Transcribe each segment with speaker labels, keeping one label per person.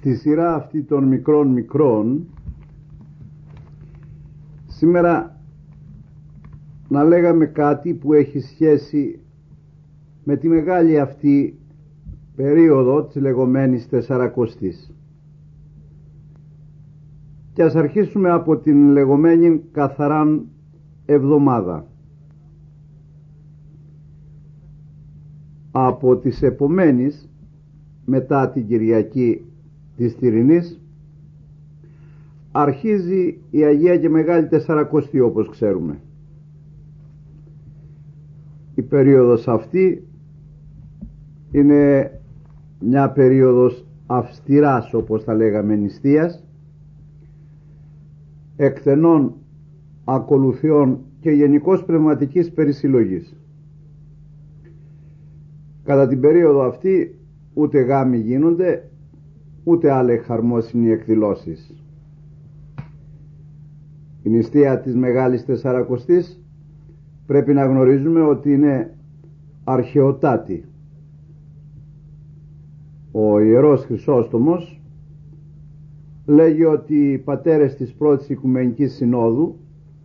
Speaker 1: Στη σειρά αυτή των μικρών σήμερα να λέγαμε κάτι που έχει σχέση με τη μεγάλη αυτή περίοδο της λεγόμενης Τεσσαρακοστής. Και ας αρχίσουμε από την λεγόμενη καθαράν εβδομάδα. Από τις επομένεις, μετά την Κυριακή της Τυρινής, αρχίζει η Αγία και Μεγάλη Τεσσαρακοστή, όπως ξέρουμε. Η περίοδος αυτή είναι μια περίοδος αυστηράς, όπως τα λέγαμε, νηστείας, εκτενών ακολουθιών και γενικώς πνευματικής περισυλλογής. Κατά την περίοδο αυτή ούτε γάμοι γίνονται, ούτε άλλες χαρμόσυνοι εκδηλώσεις. Η νηστεία της Μεγάλης Τεσσαρακοστής πρέπει να γνωρίζουμε ότι είναι αρχαιοτάτη. Ο Ιερός Χρυσόστομος λέγει ότι οι πατέρες της πρώτης Οικουμενικής Συνόδου,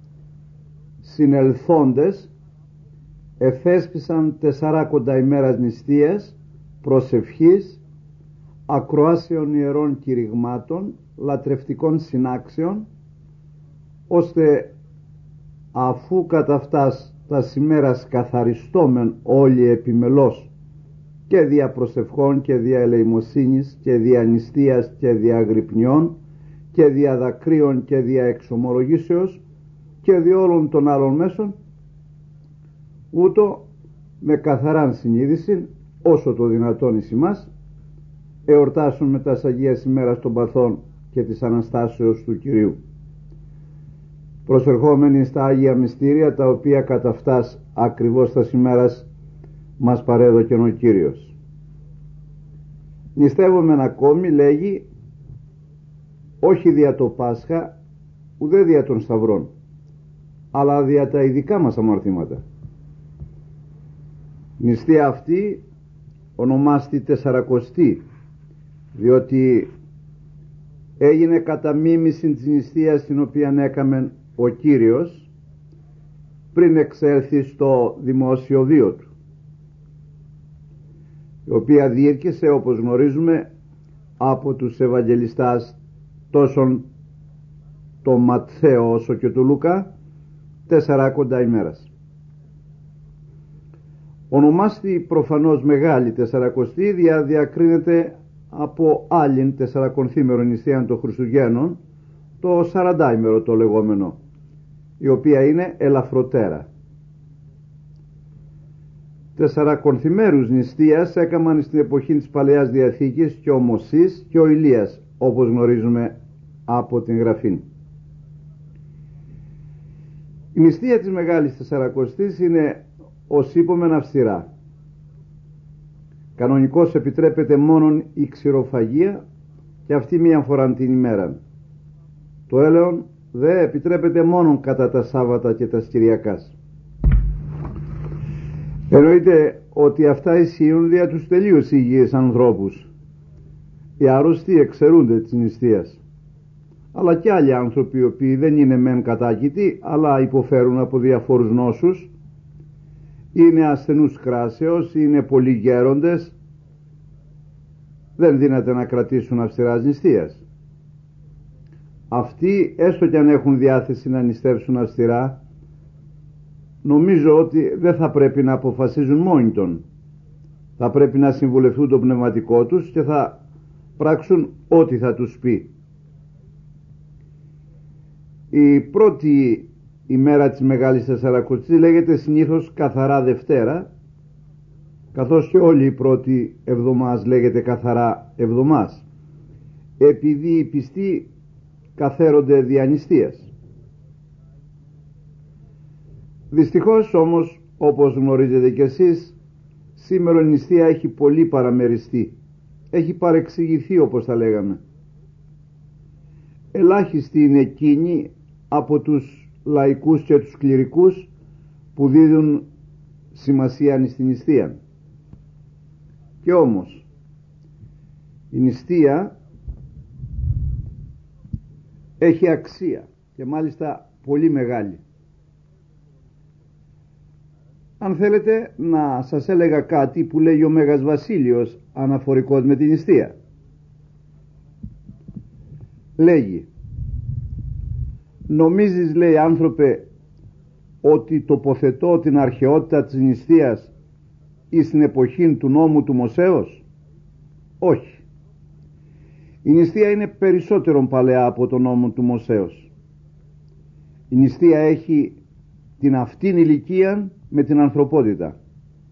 Speaker 1: συνελθόντες, εφέσπισαν 40 ημέρας νηστείας, προσευχής, ακροάσεων ιερών κηρυγμάτων, λατρευτικών συνάξεων, ώστε αφού κατά αυτάς τα ημέρας καθαριστόμεν όλοι επιμελώς και δια προσευχών και δια ελεημοσύνης και δια νηστείας και δια αγρυπνιών και δια δακρύων και δια εξομολογήσεως και δια όλων των άλλων μέσων, ούτω με καθαράν συνείδηση όσο το δυνατόν εις ημάς εορτάσουν με τας Αγίας ημέρας των παθών και της Αναστάσεως του Κυρίου, προσερχόμενοι στα Άγια Μυστήρια, τα οποία κατά αυτάς ακριβώς τας ημέρας μας παρέδωκεν ο Κύριος. Νηστεύομεν ακόμη, λέγει, όχι δια το Πάσχα ουδέ δια των Σταυρών, αλλά δια τα ειδικά μας αμαρτήματα. Νηστεία αυτή ονομάστη Τεσσαρακοστή, διότι έγινε κατά μίμηση της νηστείας την οποία έκαμεν ο Κύριος πριν εξέλθει στο δημόσιο βίο του, η οποία διήρκησε, όπως γνωρίζουμε, από τους Ευαγγελιστάς τόσον το Ματθαίο όσο και του Λουκά 40 ημέρας. Ονομάστη προφανώς Μεγάλη Τεσσαρακοστή, διακρίνεται από άλλην τεσσαρακονθήμερο νηστείαν των Χριστουγέννων, το 40ημερο το λεγόμενο, η οποία είναι ελαφροτέρα. Τεσσαρακονθήμερους νηστείας έκαναν στην εποχή της Παλαιάς Διαθήκης και ο Μωσής και ο Ηλίας, όπως γνωρίζουμε από την Γραφή. Η νηστεία της Μεγάλης Τεσσαρακοστής είναι, ως είπομεν, αυστηρά. Κανονικώς επιτρέπεται μόνον η ξηροφαγία και αυτή μία φορά την ημέρα. Το έλεον δε επιτρέπεται μόνον κατά τα Σάββατα και τα Κυριακάς. Εννοείται ότι αυτά ισχύουν δια τους τελείως υγιείς ανθρώπους. Οι άρρωστοι εξαιρούνται της νηστείας, αλλά και άλλοι άνθρωποι οι οποίοι δεν είναι μεν κατάκητοι, αλλά υποφέρουν από διαφόρους νόσους, είναι ασθενούς κράσεως, είναι πολύ γέροντες, δεν δύναται να κρατήσουν αυστηράς νηστείας. Αυτοί, έστω κι αν έχουν διάθεση να νηστεύσουν αυστηρά, νομίζω ότι δεν θα πρέπει να αποφασίζουν μόνοι των. Θα πρέπει να συμβουλευτούν το πνευματικό τους και θα πράξουν ό,τι θα τους πει. Η πρώτη ημέρα της Μεγάλης Τεσσαρακοστής λέγεται συνήθως καθαρά Δευτέρα, καθώς και όλη η πρώτη εβδομάς λέγεται καθαρά εβδομάς, επειδή οι πιστοί καθαίρονται δια νηστείας. Δυστυχώς όμως, όπως γνωρίζετε κι εσείς, σήμερα η νηστεία έχει πολύ παραμεριστεί, έχει παρεξηγηθεί, όπως τα λέγαμε. Ελάχιστοι είναι εκείνοι από τους λαϊκούς και τους κληρικούς που δίδουν σημασία στην νηστεία. Και όμως η νηστεία έχει αξία και μάλιστα πολύ μεγάλη. Αν θέλετε να σας έλεγα κάτι που λέει ο Μέγας Βασίλειος αναφορικός με την νηστεία. Λέγει: νομίζεις, λέει, άνθρωπε, ότι τοποθετώ την αρχαιότητα της νηστείας ή στην εποχή του νόμου του Μωσέως? Όχι. Η νηστεία είναι περισσότερον παλαιά από τον νόμο του Μωσέως. Η νηστεία έχει την αυτήν ηλικία με την ανθρωπότητα.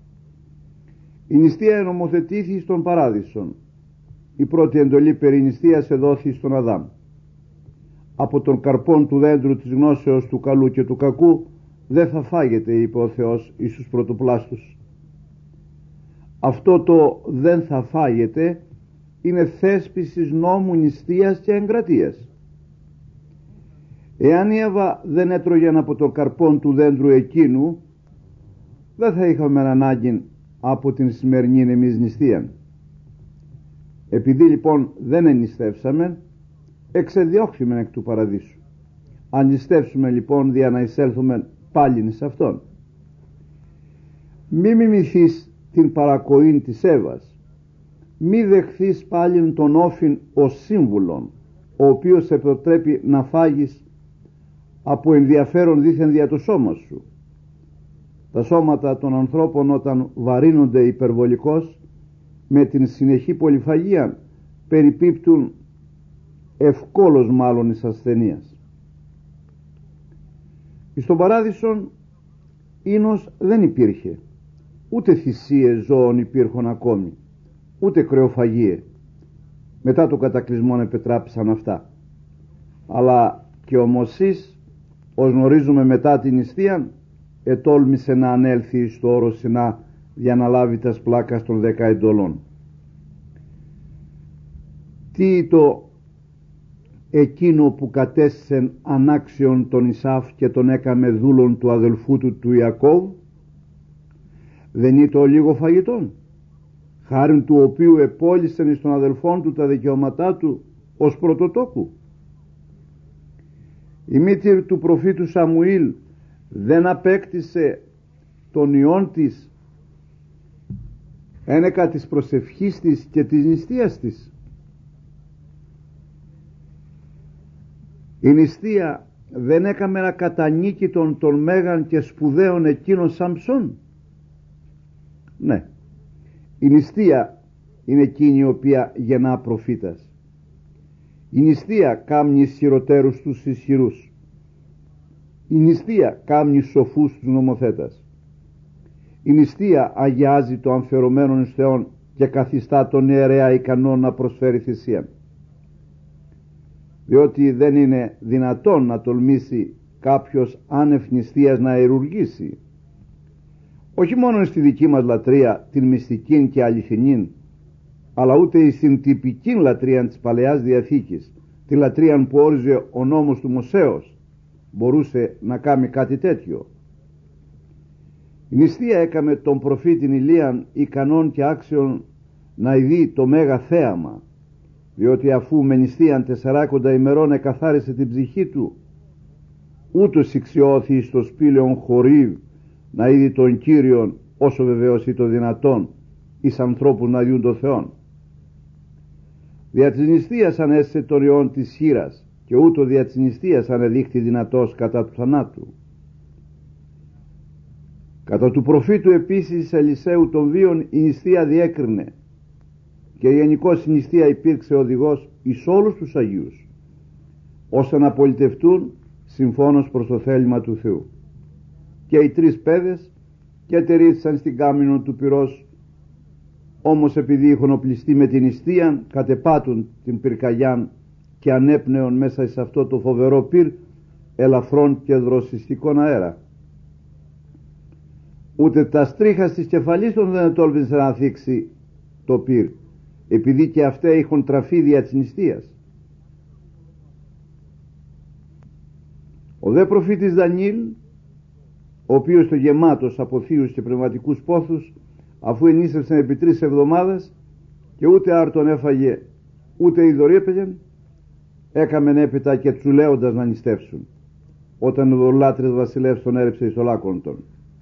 Speaker 1: Η νηστεία ενομοθετήθη στον Παράδεισον. Η πρώτη εντολή περί νηστείας εδόθη στον Αδάμ. Από τον καρπόν του δέντρου της γνώσεως του καλού και του κακού δεν θα φάγετε, είπε ο Θεός εις τους πρωτοπλάστους. Αυτό το δεν θα φάγετε είναι θέσπισης νόμου νηστείας και εγκρατείας. Εάν η Εύα δεν έτρωγεν από τον καρπόν του δέντρου εκείνου, δεν θα είχαμε ανάγκη από την σημερινή εμείς νηστεία. Επειδή λοιπόν δεν ενιστεύσαμε, εξεδιώχθημεν εκ του παραδείσου. Αν νηστεύσουμε λοιπόν, δια να εισέλθουμε πάλιν σε αυτόν. Μη μιμηθείς την παρακοήν της Εύας. Μη δεχθείς πάλιν τον όφιν ως σύμβουλον, ο οποίος σε προτρέπει να φάγεις από ενδιαφέρον δήθεν δια το σώμα σου. Τα σώματα των ανθρώπων, όταν βαρύνονται υπερβολικώς με την συνεχή πολυφαγία, περιπίπτουν ευκόλως μάλλον εις ασθενείας. Στον Παράδεισον ίνος δεν υπήρχε, ούτε θυσίες ζώων υπήρχαν ακόμη, ούτε κρεοφαγίε. Μετά το κατακλυσμό επετράπησαν αυτά. Αλλά και ο Μωσής, ως γνωρίζουμε μετά την νηστεία, ετόλμησε να ανέλθει στο όρος Σινά για να λάβει τας πλάκας των 10 εντολών. Τι το εκείνο που κατέστησεν ανάξιον τον Ισάφ και τον έκαμε δούλον του αδελφού του Ιακώβ? Δεν είναι το λίγο φαγητόν, χάριν του οποίου επόλυσεν εις των αδελφών του τα δικαιώματά του ως πρωτοτόκου? Η μήτηρ του προφήτου Σαμουήλ δεν απέκτησε τον ιόν της ένεκα της προσευχής της και της νηστείας της? Η νηστεία δεν έκαμερα κατανίκητον των μέγαν και σπουδαίων εκείνων Σαμψών? Ναι, η νηστεία είναι εκείνη η οποία γεννά προφήτας. Η νηστεία κάμνει ισχυροτέρους τους ισχυρούς. Η νηστεία κάμνει σοφούς τους νομοθέτας. Η νηστεία αγιάζει το αμφερωμένον εις Θεόν και καθιστά τον ιερέα ικανό να προσφέρει θυσία. Διότι δεν είναι δυνατόν να τολμήσει κάποιος άνευ νηστείας να αιρουργήσει, όχι μόνο στη δική μας λατρεία, την μυστική και αληθινή, αλλά ούτε στην τυπική λατρεία της Παλαιάς Διαθήκης, τη λατρεία που όριζε ο νόμος του Μωσέως, μπορούσε να κάνει κάτι τέτοιο. Η νηστεία έκαμε τον προφήτην Ηλίαν ικανόν και άξιον να ειδεί το μέγα θέαμα, διότι αφού με νηστείαν 40 ημερών εκαθάρισε την ψυχή του, ούτως ηξιώθη στο σπήλαιον Χορίβ να είδει τον Κύριον, όσο βεβαίως ή το δυνατόν εις ανθρώπους να διούν τον Θεόν. Δια της νηστείας ανέστησε τον ιόν της χήρας, και ούτω δια της νηστείας ανεδείχθη δυνατός κατά του θανάτου. Κατά του προφήτου επίσης Ελισέου των βίων η νηστεία διέκρινε, και γενικώς η νηστεία υπήρξε οδηγός εις όλους τους Αγίους, ώστε να πολιτευτούν συμφώνως προς το θέλημα του Θεού. Και οι 3 παιδες και τερήθησαν στην κάμινο του πυρός, όμως επειδή είχαν οπλιστεί με την νηστεία, κατεπάτουν την πυρκαγιάν και ανέπνεων μέσα σε αυτό το φοβερό πυρ ελαφρόν και δροσιστικόν αέρα. Ούτε τα στρίχα της κεφαλής των δεν τόλμησε να θίξει το πυρ, επειδή και αυτοί είχαν τραφεί δια της νηστείας. Ο δε προφήτης Δανιήλ, ο οποίος το γεμάτος από θείους και πνευματικούς πόθους, αφού ενίστευσαν επί 3 εβδομάδες και ούτε άρτον έφαγε ούτε ειδωρή έπαιγε, έκαμεν έπειτα και τσουλέοντας να νηστεύσουν, όταν ο δολάτρης βασιλεύς τον έρεψε εις ολάκοντον.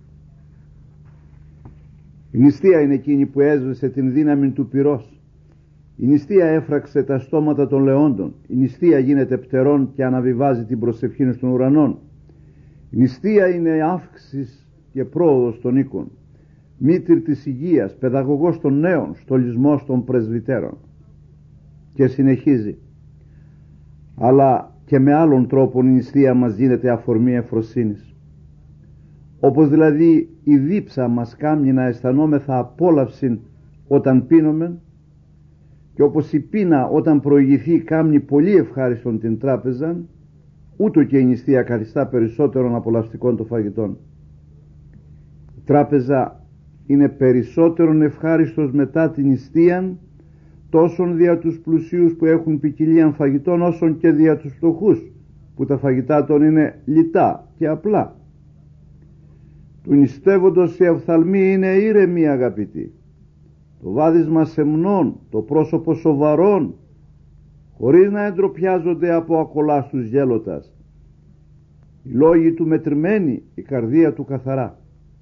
Speaker 1: Η νηστεία είναι εκείνη που έσβησε την δύναμη του πυρός. Η νηστεία έφραξε τα στόματα των λεόντων. Η νηστεία γίνεται πτερών και αναβιβάζει την προσευχή των ουρανών. Η νηστεία είναι αύξηση και πρόοδος των οίκων, μήτρη της υγείας, παιδαγωγός των νέων, στολισμός των πρεσβυτέρων. Και συνεχίζει. Αλλά και με άλλον τρόπο η νηστεία μας γίνεται αφορμή ευφροσύνης. Όπως δηλαδή η δίψα μας κάμνει να αισθανόμεθα απόλαυση όταν πίνομεν, και όπως η πείνα όταν προηγηθεί κάμνει πολύ ευχάριστον την τράπεζα, ούτω και η νηστεία καθιστά περισσότερον απολαυστικών των φαγητών. Η τράπεζα είναι περισσότερον ευχάριστος μετά την νηστεία, τόσον δια τους πλουσίους που έχουν ποικιλίαν φαγητών, όσον και δια τους φτωχούς που τα φαγητά των είναι λιτά και απλά. Του νηστεύοντος η οφθαλμή είναι ήρεμη, αγαπητοί, το βάδισμα σεμνών, το πρόσωπο σοβαρών, χωρίς να εντροπιάζονται από ακολάστους γέλωτας, οι λόγοι του μετρημένοι, η καρδία του καθαρά.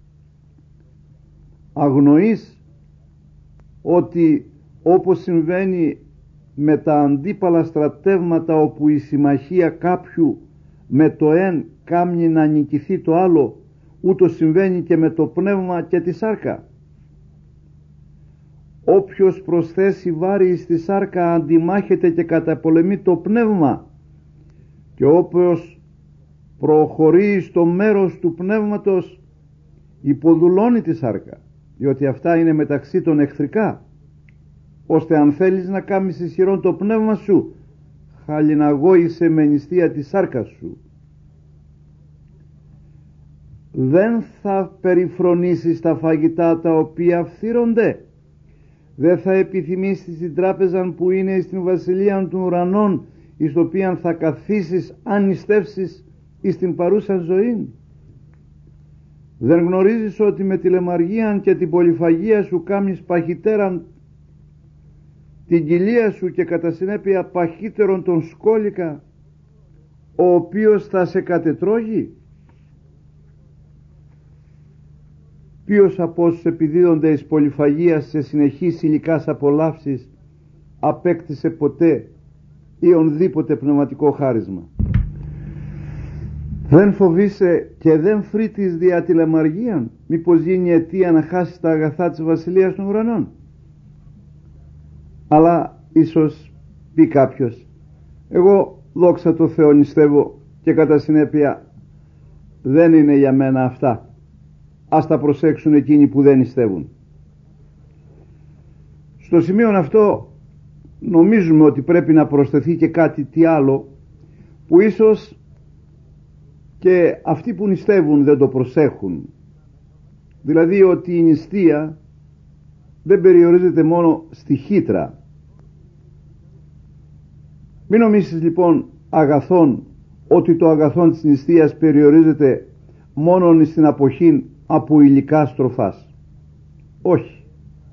Speaker 1: Αγνοείς ότι όπως συμβαίνει με τα αντίπαλα στρατεύματα, όπου η συμμαχία κάποιου με το εν κάμνει να νικηθεί το άλλο, ούτω συμβαίνει και με το πνεύμα και τη σάρκα. Όποιος προσθέσει βάρη στη σάρκα αντιμάχεται και καταπολεμεί το πνεύμα, και όποιος προχωρεί στο μέρος του πνεύματος υποδουλώνει τη σάρκα, διότι αυτά είναι μεταξύ των εχθρικά, ώστε αν θέλεις να κάνεις ισχυρόν το πνεύμα σου, χαλιναγώγησε με νηστεία τη σάρκα σου. Δεν θα περιφρονήσεις τα φαγητά τα οποία φθύρονται, δεν θα επιθυμήσεις την τράπεζα που είναι στην βασιλεία των ουρανών, εις το οποίαν θα καθίσεις αν νηστεύσεις εις την παρούσα ζωή. Δεν γνωρίζεις ότι με τη λεμαργία και την πολυφαγία σου κάμνεις παχυτέραν την κοιλία σου, και κατά συνέπεια παχύτερον τον σκόλικα, ο οποίος θα σε κατετρώγει? Ποιος από όσους επιδίδονται εις πολυφαγίας σε συνεχείς υλικάς απολαύσεις απέκτησε ποτέ ή ονδήποτε πνευματικό χάρισμα? Δεν φοβείσαι και δεν φρύτεις δια τη λεμαργία, μήπως γίνει αιτία να χάσεις τα αγαθά της βασιλείας των ουρανών? Αλλά ίσως πει κάποιος, εγώ δόξα τω Θεώ νηστεύω και κατά συνέπεια δεν είναι για μένα αυτά, ας τα προσέξουν εκείνοι που δεν νηστεύουν. Στο σημείο αυτό νομίζουμε ότι πρέπει να προσθεθεί και κάτι τι άλλο, που ίσως και αυτοί που νηστεύουν δεν το προσέχουν, δηλαδή ότι η νηστεία δεν περιορίζεται μόνο στη χύτρα. Μην νομίσεις λοιπόν αγαθόν ότι το αγαθόν της νηστείας περιορίζεται μόνον στην αποχή από υλικά στροφάς. Όχι.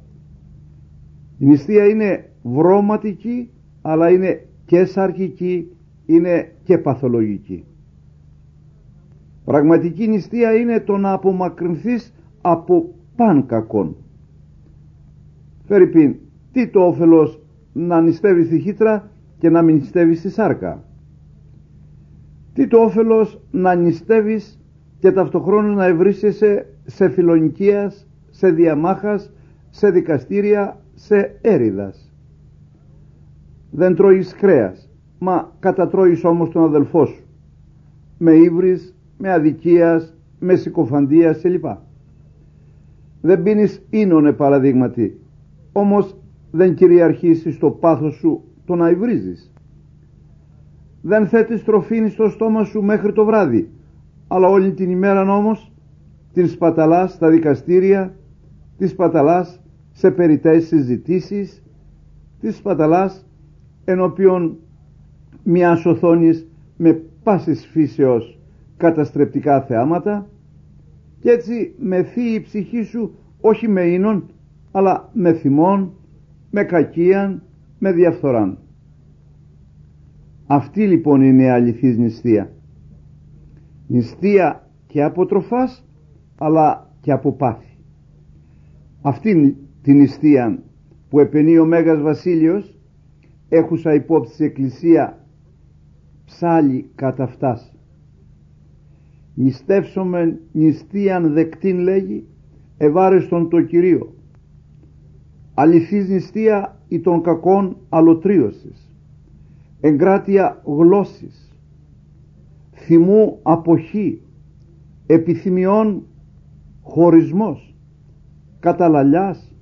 Speaker 1: Η νηστεία είναι βρώματική, αλλά είναι και σαρκική, είναι και παθολογική. Πραγματική νηστεία είναι το να απομακρυνθείς από παν κακόν. Φερρυπίν, τι το όφελος να νηστεύεις στη χύτρα και να μην νηστεύεις στη σάρκα? Τι το όφελος να νηστεύεις και ταυτοχρόνως να ευρίσκεσαι σε φιλονικίας, σε διαμάχας, σε δικαστήρια, σε έρηδας? Δεν τρώεις κρέας, μα κατατρώεις όμως τον αδελφό σου, με ύβρις, με αδικίας, με συκοφαντίας κλπ. Δεν πίνεις ίνωνε παραδείγματι, όμως δεν κυριαρχήσεις στο πάθος σου το να υβρίζεις. Δεν θέτεις τροφήν στο στόμα σου μέχρι το βράδυ, αλλά όλη την ημέρα όμως την σπαταλάς στα δικαστήρια, την σπαταλάς σε περιττές συζητήσεις, την σπαταλάς ενώπιον μιας οθόνης με πάσης φύσεως καταστρεπτικά θεάματα, και έτσι μεθεί η ψυχή σου όχι με ίνον, αλλά με θυμόν, με κακίαν, με διαφθοράν. Αυτή λοιπόν είναι η αληθής νηστεία. Νηστεία και από τροφάς αλλά και από πάθη. Αυτήν την νηστεία που επενεί ο Μέγας Βασίλειος έχουσα υπόψη της Εκκλησία ψάλλει κατά αυτάς. Νηστεύσομεν νηστείαν δεκτήν λέγει ευάρεστον το Κυρίο. Αληθής νηστεία ή των κακών αλωτρίωσης, εγκράτεια γλώσσης, θυμού αποχή, επιθυμιών χωρισμός, καταλαλιάς,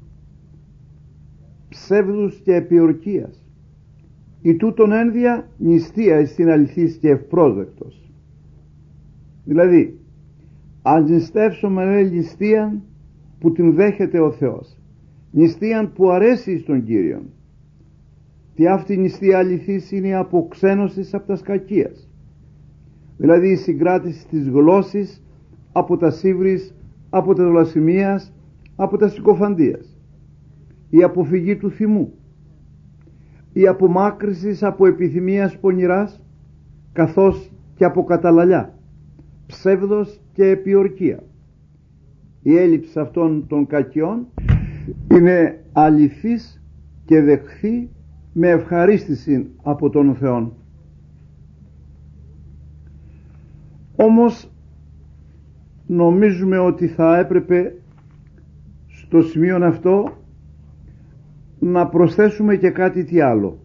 Speaker 1: ψεύδους και επιορκίας. Η τούτον ένδια νηστεία στην αληθής και ευπρόσδεκτος. Δηλαδή, ας νηστεύσουμε νηστείαν που την δέχεται ο Θεός, νηστείαν που αρέσει στον Κύριον. Τι αυτή η νηστεία αληθής είναι η αποξένωση από τα σκακίας, δηλαδή η συγκράτηση της γλώσσης από τα σύβρις, από τα βλασφημίας, από τα συκοφαντίας, η αποφυγή του θυμού, η απομάκρυση από επιθυμίας πονηράς, καθώς και από καταλαλιά, ψεύδος και επιορκία. Η έλλειψη αυτών των κακιών είναι αληθής και δεχθεί με ευχαρίστηση από τον Θεό. Όμως νομίζουμε ότι θα έπρεπε στο σημείο αυτό να προσθέσουμε και κάτι τι άλλο,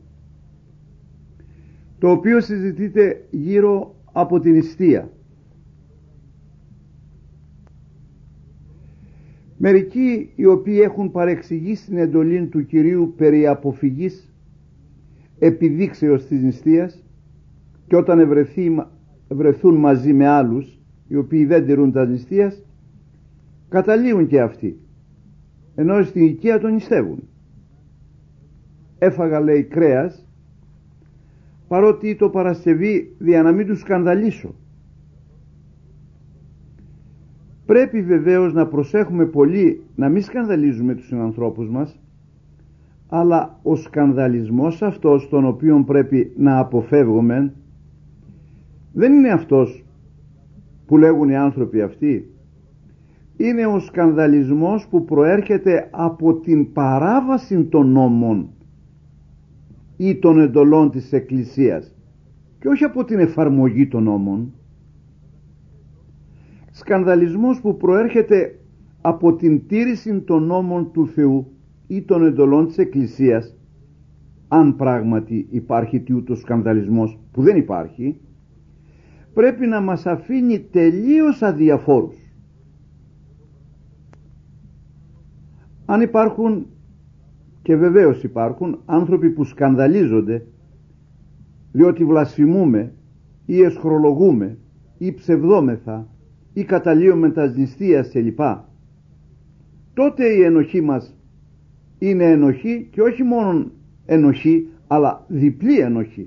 Speaker 1: το οποίο συζητείται γύρω από την νηστεία. Μερικοί οι οποίοι έχουν παρεξηγήσει την εντολή του Κυρίου περί αποφυγής επιδείξεως της νηστείας και όταν βρεθούν μαζί με άλλους οι οποίοι δεν τηρούν τα νηστείας, καταλύουν και αυτοί, ενώ στην οικία τον νηστεύουν. Έφαγα, λέει, κρέας, παρότι το Παρασκευή για να μην τους σκανδαλίσω. Πρέπει βεβαίως να προσέχουμε πολύ να μην σκανδαλίζουμε τους συνανθρώπους μας, αλλά ο σκανδαλισμός αυτός τον οποίο πρέπει να αποφεύγουμε δεν είναι αυτός που λέγουν οι άνθρωποι αυτοί. Είναι ο σκανδαλισμός που προέρχεται από την παράβαση των νόμων ή των εντολών της Εκκλησίας και όχι από την εφαρμογή των νόμων. Σκανδαλισμός που προέρχεται από την τήρηση των νόμων του Θεού ή των εντολών της Εκκλησίας, αν πράγματι υπάρχει τούτος σκανδαλισμός, που δεν υπάρχει, πρέπει να μας αφήνει τελείως αδιαφόρους. Αν υπάρχουν, και βεβαίως υπάρχουν, άνθρωποι που σκανδαλίζονται διότι βλασφημούμε ή εσχρολογούμε ή ψευδόμεθα ή καταλύουμε τα νηστείας κλπ, τότε η ενοχή μας είναι ενοχή και όχι μόνο ενοχή αλλά διπλή ενοχή.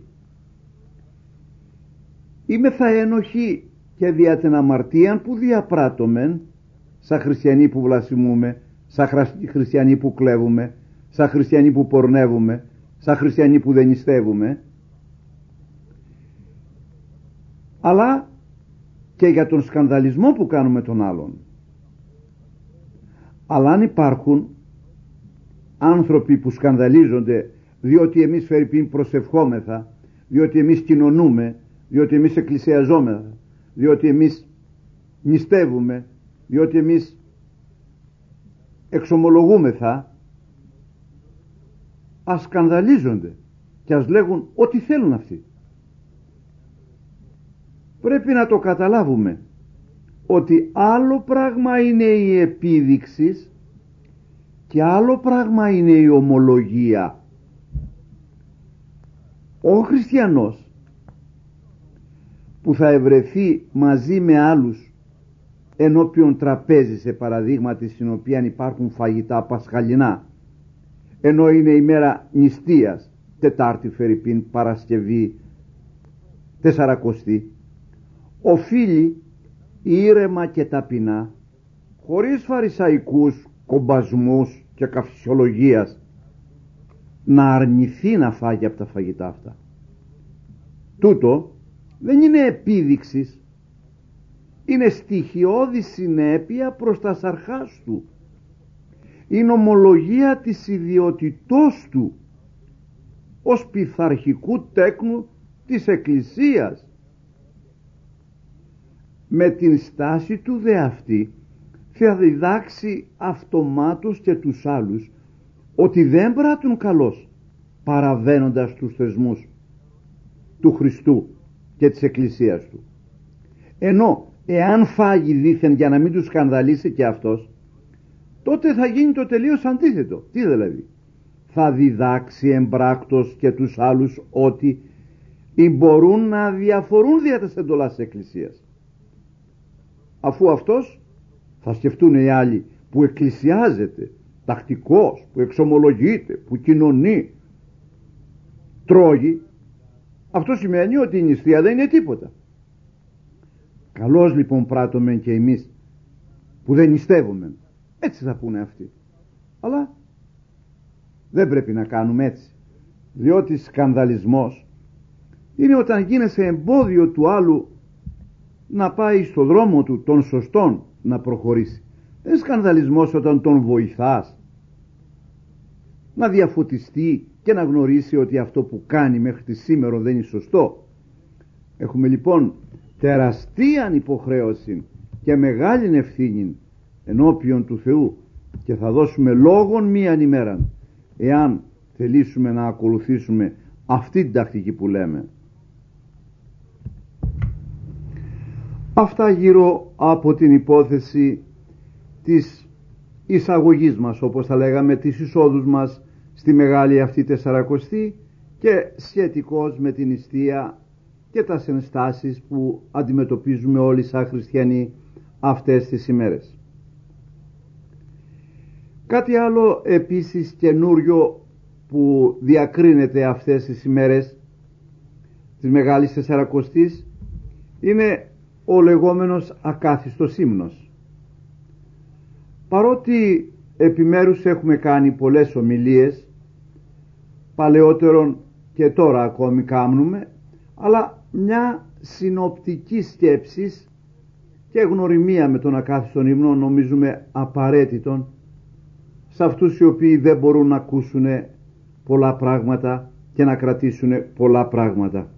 Speaker 1: Είμεθα ενοχή και δια την αμαρτία που διαπράττωμεν, σαν χριστιανοί που βλασφημούμε, σαν χριστιανοί που κλέβουμε, σαν χριστιανοί που πορνεύουμε, σαν χριστιανοί που δεν νηστεύουμε, αλλά και για τον σκανδαλισμό που κάνουμε τον άλλον. Αλλά αν υπάρχουν άνθρωποι που σκανδαλίζονται διότι εμείς φερειπίν προσευχόμεθα, διότι εμείς κοινωνούμε, διότι εμείς εκκλησιαζόμεθα, διότι εμείς νηστεύουμε, διότι εμείς εξομολογούμεθα, ας σκανδαλίζονται και ας λέγουν ό,τι θέλουν αυτοί. Πρέπει να το καταλάβουμε ότι άλλο πράγμα είναι η επίδειξη και άλλο πράγμα είναι η ομολογία. Ο χριστιανός που θα ευρεθεί μαζί με άλλους ενώπιον τραπέζι, σε παραδείγματι στην οποία υπάρχουν φαγητά πασχαλινά, ενώ είναι η μέρα νηστείας, Τετάρτη φερειπίν, Παρασκευή, Τεσσαρακοστή, οφείλει ήρεμα και ταπεινά, χωρίς φαρισαϊκούς κομπασμούς και καυσιολογίας, να αρνηθεί να φάγει από τα φαγητά αυτά. Τούτο δεν είναι επίδειξης, είναι στοιχειώδη συνέπεια προς τα αρχάς του. Είναι ομολογία της ιδιότητός του ως πειθαρχικού τέκνου της Εκκλησίας. Με την στάση του δε αυτή θα διδάξει αυτομάτως και τους άλλους ότι δεν πράττουν καλώς παραβαίνοντας τους θεσμούς του Χριστού και της Εκκλησίας του. Ενώ εάν φάγει δήθεν για να μην τους σκανδαλίσει και αυτός, τότε θα γίνει το τελείως αντίθετο. Τι δηλαδή? Θα διδάξει εμπράκτος και τους άλλους ότι μπορούν να διαφορούν δια της εντολάς της Εκκλησίας. Αφού αυτός, θα σκεφτούν οι άλλοι, που εκκλησιάζεται, τακτικός, που εξομολογείται, που κοινωνεί, τρώγει, αυτό σημαίνει ότι η νηστεία δεν είναι τίποτα. Καλώς λοιπόν πράττομεν και εμείς που δεν νηστεύουμε. Έτσι θα πούνε αυτοί. Αλλά δεν πρέπει να κάνουμε έτσι, διότι σκανδαλισμός είναι όταν γίνεσαι εμπόδιο του άλλου να πάει στο δρόμο του τον σωστόν να προχωρήσει. Δεν είναι σκανδαλισμός όταν τον βοηθάς να διαφωτιστεί και να γνωρίσει ότι αυτό που κάνει μέχρι σήμερα δεν είναι σωστό. Έχουμε λοιπόν τεραστίαν υποχρέωση και μεγάλη ευθύνη ενώπιον του Θεού και θα δώσουμε λόγον μίαν ημέραν εάν θελήσουμε να ακολουθήσουμε αυτή την τακτική που λέμε. Αυτά γύρω από την υπόθεση της εισαγωγής μας, όπως θα λέγαμε, της εισόδους μας στη μεγάλη αυτή Τεσσαρακοστή και σχετικώς με την νηστεία και τα ενστάσεις που αντιμετωπίζουμε όλοι σαν χριστιανοί αυτές τις ημέρες. Κάτι άλλο επίσης καινούριο που διακρίνεται αυτές τις ημέρες της Μεγάλης Τεσσαρακοστής είναι ο λεγόμενος ακάθιστος ύμνος. Παρότι επιμέρους έχουμε κάνει πολλές ομιλίες, παλαιότερον και τώρα ακόμη κάνουμε, αλλά μια συνοπτική σκέψη και γνωριμία με τον ακάθιστον ύμνο νομίζουμε απαραίτητον σε αυτούς οι οποίοι δεν μπορούν να ακούσουν πολλά πράγματα και να κρατήσουν πολλά πράγματα.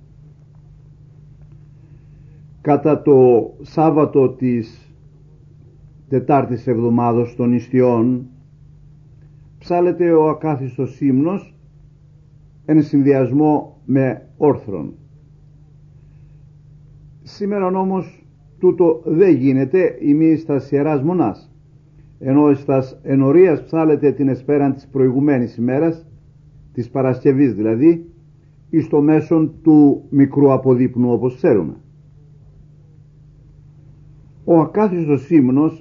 Speaker 1: Κατά το Σάββατο της Τετάρτης εβδομάδος των νηστειών ψάλεται ο ακάθιστος ύμνος εν συνδυασμό με όρθρον. Σήμερα όμως τούτο δεν γίνεται ημί τας Ιεράς Μονάς, ενώ στας ενορίας ψάλεται την εσπέραν της προηγουμένης ημέρας, της Παρασκευής δηλαδή, εις το μέσον του μικρού αποδείπνου όπως ξέρουμε. Ο ακάθιστος ύμνος,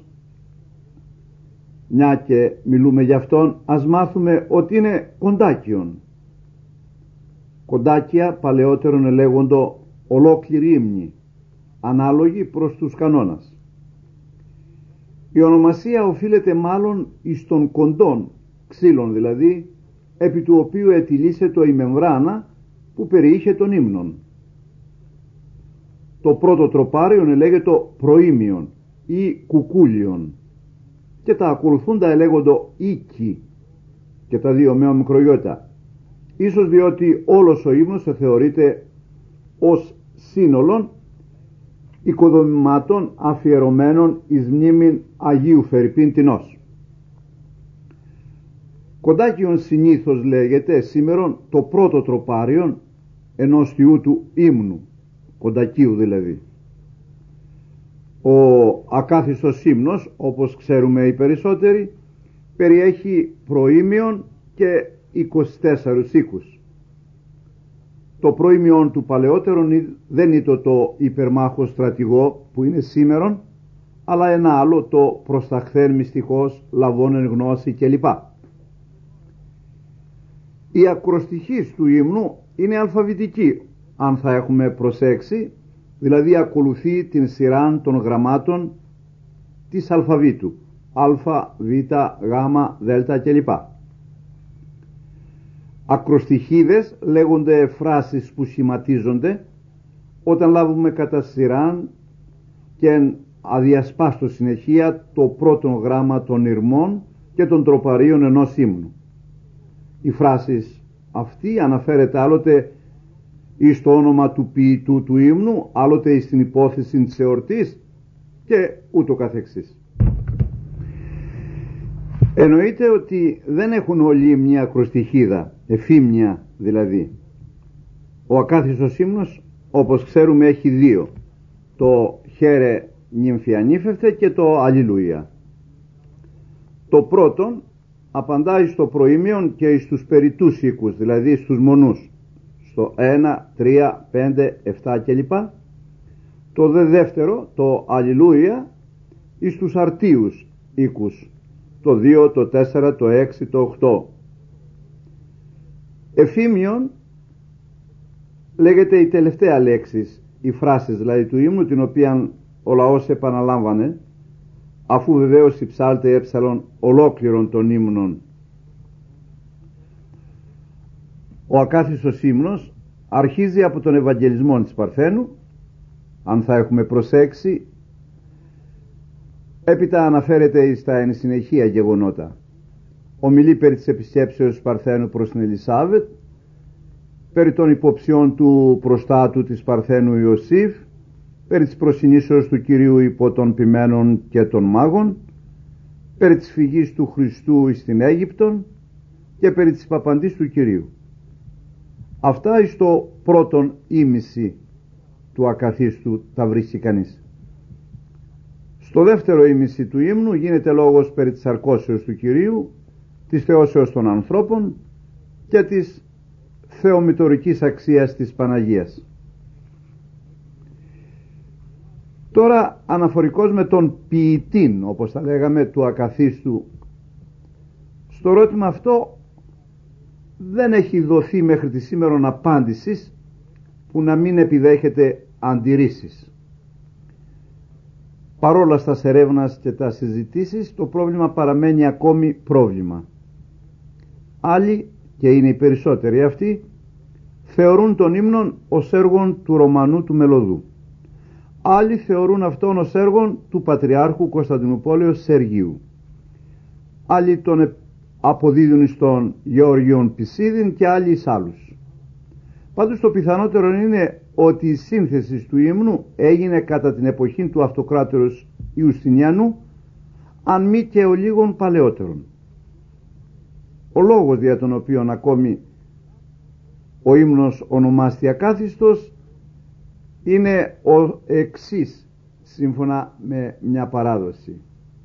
Speaker 1: μια και μιλούμε γι' αυτόν, ας μάθουμε ότι είναι κοντάκιον. Κοντάκια παλαιότερον ελέγοντο ολόκληρη ύμνη, ανάλογη προς τους κανόνας. Η ονομασία οφείλεται μάλλον εις των κοντών, ξύλων δηλαδή, επί του οποίου ετυλίσσετο η μεμβράνα που περιείχε των ύμνων. Το πρώτο τροπάριον ελέγεται προήμιον ή κουκούλιον και τα ακολουθούντα ελέγοντο οίκη και τα δύο με ομικρογιώτα, ίσως διότι όλος ο ύμνος θεωρείται ως σύνολον οικοδομημάτων αφιερωμένων εις μνήμην Αγίου Φερρυπίν Τινός. Κοντάκιον συνήθως λέγεται σήμερον το πρώτο τροπάριον ενός θειού του ύμνου, κοντακίου δηλαδή. Ο ακάθιστος ύμνος, όπως ξέρουμε οι περισσότεροι, περιέχει προήμιον και 24 οίκους. Το προήμιον του παλαιότερον δεν είναι το υπερμάχο στρατηγό που είναι σήμερον, αλλά ένα άλλο το προσταχθέν μυστικός λαβών εν γνώση κλπ. Η ακροστοιχής του ύμνου είναι αλφαβητική, αν θα έχουμε προσέξει, δηλαδή ακολουθεί την σειρά των γραμμάτων της αλφαβήτου, α, β, γ, δ κλπ. Ακροστοιχίδες λέγονται φράσεις που σχηματίζονται όταν λάβουμε κατά σειράν και αδιασπάστο συνεχεία το πρώτο γράμμα των ηρμών και των τροπαρίων ενός ύμνου. Η φράση αυτή αναφέρεται άλλοτε εις το όνομα του ποιητού του ύμνου, άλλοτε εις την υπόθεση της εορτής και ούτω καθεξής. Εννοείται ότι δεν έχουν όλοι μια ακροστιχίδα, εφήμνια δηλαδή. Ο ακάθιστος ύμνος, όπως ξέρουμε, έχει δύο: το χαίρε νυμφιανύφευτε και το αλληλούια. Το πρώτον απαντάει στο προήμιον και στους περιττούς οίκους, δηλαδή στους μονούς, στο 1, 3, 5, 7 κλπ. Το δεύτερο, το αλληλούια, στους αρτίους οίκους, το 2, το 4, το 6, το 8. Εφήμιον λέγεται η τελευταία λέξη, οι φράσεις δηλαδή του ύμνου, την οποία ο λαός επαναλάμβανε, αφού βεβαίως υψάλτε έψαλον ολόκληρον των ύμνων. Ο ακάθιστος ύμνος αρχίζει από τον Ευαγγελισμό της Παρθένου, αν θα έχουμε προσέξει. Έπειτα αναφέρεται στα εν συνεχεία γεγονότα. Ομιλεί περί της επισκέψεως της Παρθένου προς την Ελισάβετ, περί των υποψιών του προστάτου της Παρθένου Ιωσήφ, περί της προσυνήσεως του Κυρίου υπό των ποιμένων και των μάγων, περί της φυγής του Χριστού στην Αίγυπτον και περί της παπαντής του Κυρίου. Αυτά εις το πρώτον ήμιση του ακαθίστου τα βρίσκει κανείς. Στο δεύτερο ήμιση του ύμνου γίνεται λόγος περί της αρκώσεως του Κυρίου, της θεώσεως των ανθρώπων και της θεομητορικής αξίας της Παναγίας. Τώρα αναφορικός με τον ποιητήν, όπως τα λέγαμε, του ακαθίστου, στο ερώτημα αυτό δεν έχει δοθεί μέχρι τη σήμερον απάντησης που να μην επιδέχεται αντιρρήσεις. Παρόλα στα ερεύνας και τα συζητήσεις, το πρόβλημα παραμένει ακόμη πρόβλημα. Άλλοι, και είναι οι περισσότεροι αυτοί, θεωρούν τον ύμνον ως έργον του Ρωμανού του Μελωδού. Άλλοι θεωρούν αυτόν ως έργον του Πατριάρχου Κωνσταντινουπόλεως Σεργίου. Άλλοι τον αποδίδουν στον Γεωργιον Πισίδην και άλλοι εις άλλους. Πάντως το πιθανότερο είναι ότι η σύνθεση του ύμνου έγινε κατά την εποχή του αυτοκράτορος Ιουστινιανού, αν μη και ο λίγων παλαιότερων. Ο λόγος δια τον οποίον ακόμη ο ύμνος ονομάστη ακάθιστος είναι ο εξής, σύμφωνα με μια παράδοση.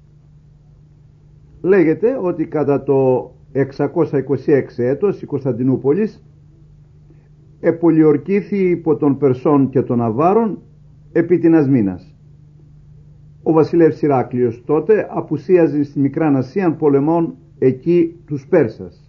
Speaker 1: Λέγεται ότι κατά το 626 έτος η Κωνσταντινούπολης επολιορκήθη υπό των Περσών και των Αβάρων επί την Ασμήνας. Ο βασιλεύς Ηράκλειος τότε απουσίαζε στη Μικράν Ασίαν πολεμών εκεί τους Πέρσας.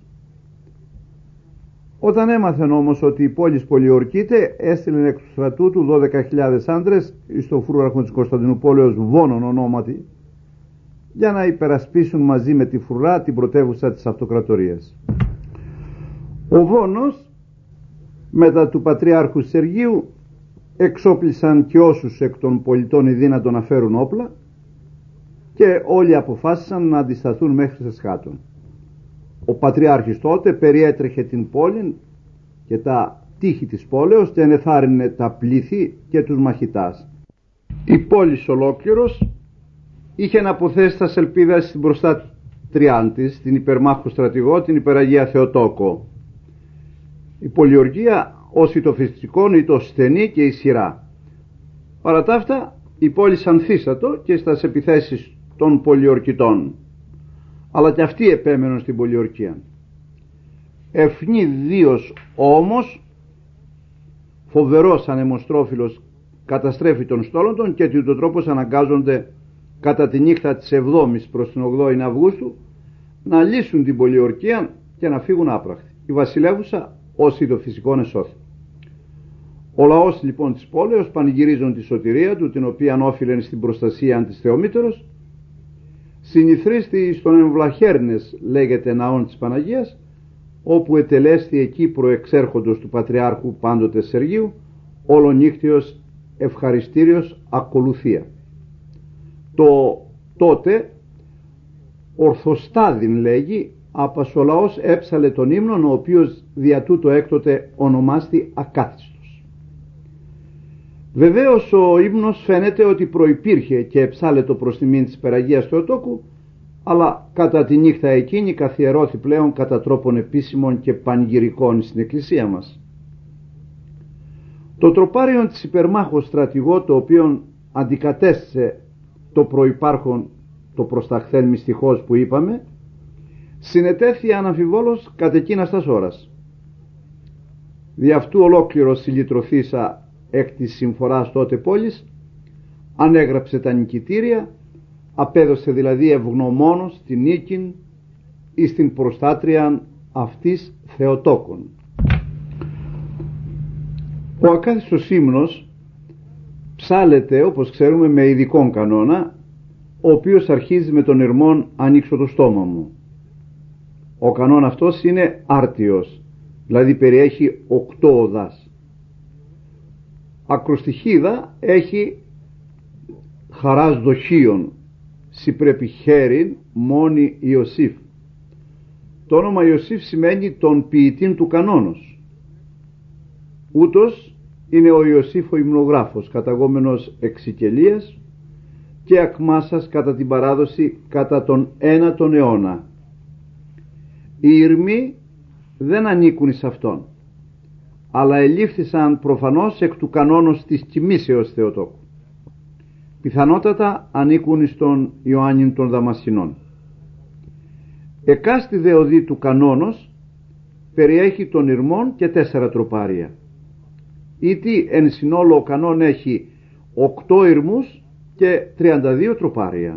Speaker 1: Όταν έμαθεν όμως ότι η πόλη πολιορκείται, έστειλε εκ του στρατού του 12.000 άντρες στο φρούραρχο της Κωνσταντινουπόλεως Βόνον ονόματι, για να υπερασπίσουν μαζί με τη Φρουρά την πρωτεύουσα της αυτοκρατορίας. Ο Βόνος μετά του Πατριάρχου Σεργίου εξόπλισαν και όσους εκ των πολιτών ειδύνατο να φέρουν όπλα και όλοι αποφάσισαν να αντισταθούν μέχρι σε σχάτων. Ο Πατριάρχης τότε περιέτρεχε την πόλη και τα τείχη της πόλεως και ενεθάρρυνε τα πλήθη και τους μαχητάς. Η πόλη ολόκληρος είχε να αποθέσει τα σελπίδα στην προστάτριά της, την υπερμάχου στρατηγό, την υπεραγία Θεοτόκο. Η πολιοργία ως το φυσικό ή το στενή και ισχυρά. Παρά τα αυτά η πόλη ανθίστατο και στις επιθέσεις των πολιορκητών, αλλά και αυτοί επέμεναν στην πολιορκία. Ευνή Δίος όμως, φοβερός ανεμοστρόφιλος, καταστρέφει τον στόλον των και του τρόπος αναγκάζονται κατά τη νύχτα της 7ης προς την 8η Αυγούστου να λύσουν την πολιορκία και να φύγουν άπρακτοι. Η βασιλεύουσα ως είδο φυσικών εσώθη. Ο λαός λοιπόν της πόλεως πανηγυρίζουν τη σωτηρία του, την οποία όφιλεν στην προστασία της Θεομήτωρος, συνηθρίστη στον Εμβλαχέρνες, λέγεται, ναόν της Παναγίας, όπου ετελέστη εκεί προεξέρχοντος του Πατριάρχου πάντοτε Σεργίου, ολονύχτιος ευχαριστήριος ακολουθία. Τότε ορθοστάδιν λέγει, άπας ο λαός έψαλε τον ύμνον, ο οποίος δια τούτο έκτοτε ονομάστη ακάθιστος. Βεβαίως ο ύμνος φαίνεται ότι προϋπήρχε και εψάλετο προς τιμήν της Περαγίας Θεοτόκου, αλλά κατά τη νύχτα εκείνη καθιερώθη πλέον κατά τρόπον επίσημων και πανηγυρικών στην εκκλησία μας. Το τροπάριον της υπερμάχος στρατηγό, το οποίο αντικατέστησε το προϋπάρχον, το προσταχθέν μυστιχώς που είπαμε, συνετέθη αναμφιβόλως κατ' εκείνας τας ώρας. Δι' αυτού ολόκληρος συλλητρωθήσα εκ της συμφοράς τότε πόλης, ανέγραψε τα νικητήρια, απέδωσε δηλαδή ευγνωμόνος την νίκην εις την προστάτριαν αυτής Θεοτόκων. Ο ακάθιστος ύμνος ψάλεται, όπως ξέρουμε, με ειδικόν κανόνα, ο οποίος αρχίζει με τον ηρμόν «Ανοίξω το στόμα μου». Ο κανόν αυτός είναι άρτιος, δηλαδή περιέχει 8 οδάς. Ακροστιχίδα έχει χαράς δοχείων, συ πρέπει χέριν μόνη Ιωσήφ. Το όνομα Ιωσήφ σημαίνει τον ποιητήν του κανόνος. Ούτως είναι ο Ιωσήφ ο υμνογράφος, καταγόμενος εξ Σικελίας και Ακμάσας κατά την παράδοση κατά τον 9ο αιώνα. Οι ηρμοί δεν ανήκουν εις αυτόν, αλλά ελήφθησαν προφανώς εκ του κανόνος της κοιμήσεως Θεοτόκου. Πιθανότατα ανήκουν εις τον Ιωάννην των Δαμασκηνών. Εκάστη δε οδή του κανόνος περιέχει των ηρμών και 4 τροπάρια. Ήτι εν συνόλο ο κανόν έχει 8 ηρμούς και 32 τροπάρια.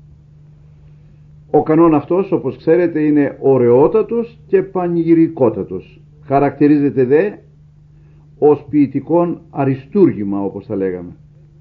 Speaker 1: Ο κανόν αυτός, όπως ξέρετε, είναι ωραιότατος και πανηγυρικότατος. Χαρακτηρίζεται δε ως ποιητικόν αριστούργημα, όπως θα λέγαμε.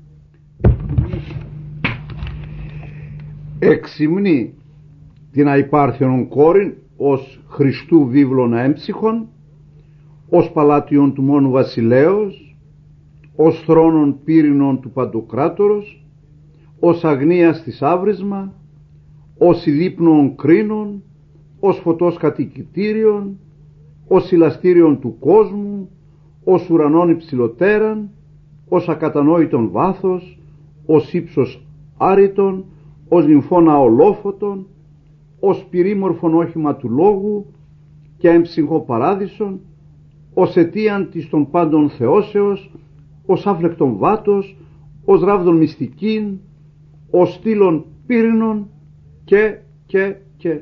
Speaker 1: Εξυμνεί την αϊπάρθιον κόρην ως Χριστού βίβλων αέμψυχων, ως παλάτιον του μόνου βασιλέως, ως θρόνων πύρινων του παντοκράτορος, ως αγνίας της άβρισμα, ως ιδίπνων κρίνων, ως φωτός κατοικητήριον, ως ηλαστήριον του κόσμου, ως ουρανών υψηλοτέραν, ως ακατανόητον βάθος, ως ύψος άρρητον, ως νυμφώνα ολόφωτον, ως πυρήμορφον όχημα του λόγου και έμψυχο παράδεισον, ως αιτίαν της των πάντων θεώσεως, ως άφλεκτον βάτος, ως ράβδον μυστικήν, ως στήλων πύρινων και.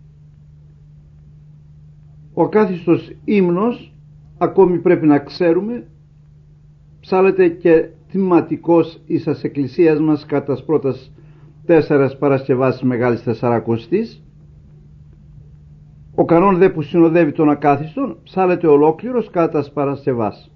Speaker 1: Ο ακάθιστος ύμνος, ακόμη πρέπει να ξέρουμε, ψάλεται και θυματικός εις τας εκκλησίας μας κατά τας πρώτας 4 Παρασκευάς Μεγάλης Τεσσαρακοστής. Ο κανόν δε που συνοδεύει τον ακάθιστον ψάλεται ολόκληρος κατά τας Παρασκευάς.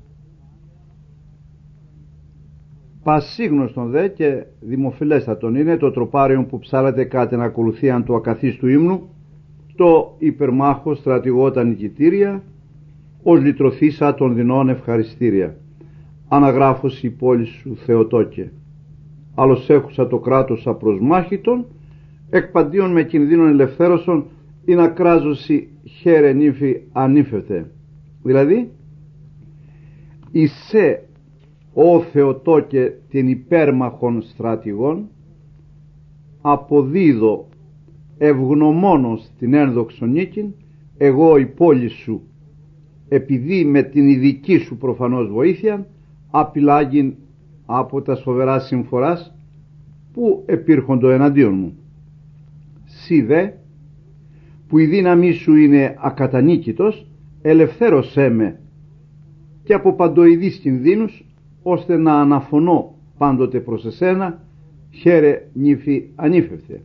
Speaker 1: Πασίγνωστον δε και δημοφιλέστατον είναι το τροπάριον που ψάλεται κατά την ακολουθία του ακαθίστου ύμνου, το υπερμάχο στρατηγό τα νικητήρια, ως λυτρωθήσα των δεινών ευχαριστήρια. Αναγράφωση η πόλη σου Θεοτόκε. Άλλος έχουσα το κράτος απροσμάχητον, εκ παντίον με κινδύνων ελευθέρωσον, ή να κράζωση χαίρε νύφη ανήφευτε. Δηλαδή, εισέ ο Θεοτόκε την υπέρμαχων στρατηγών, αποδίδω ευγνωμόνος την ένδοξον νίκην, εγώ η πόλη σου, επειδή με την ειδική σου προφανώς βοήθεια απειλάγην από τα σοβερά συμφοράς που επήρχοντο εναντίον μου. Σι δε που η δύναμή σου είναι ακατανίκητος, ελευθέρωσέ με και από παντοειδείς κινδύνους, ώστε να αναφωνώ πάντοτε προς εσένα, χαίρε νύφη ανήφευθε.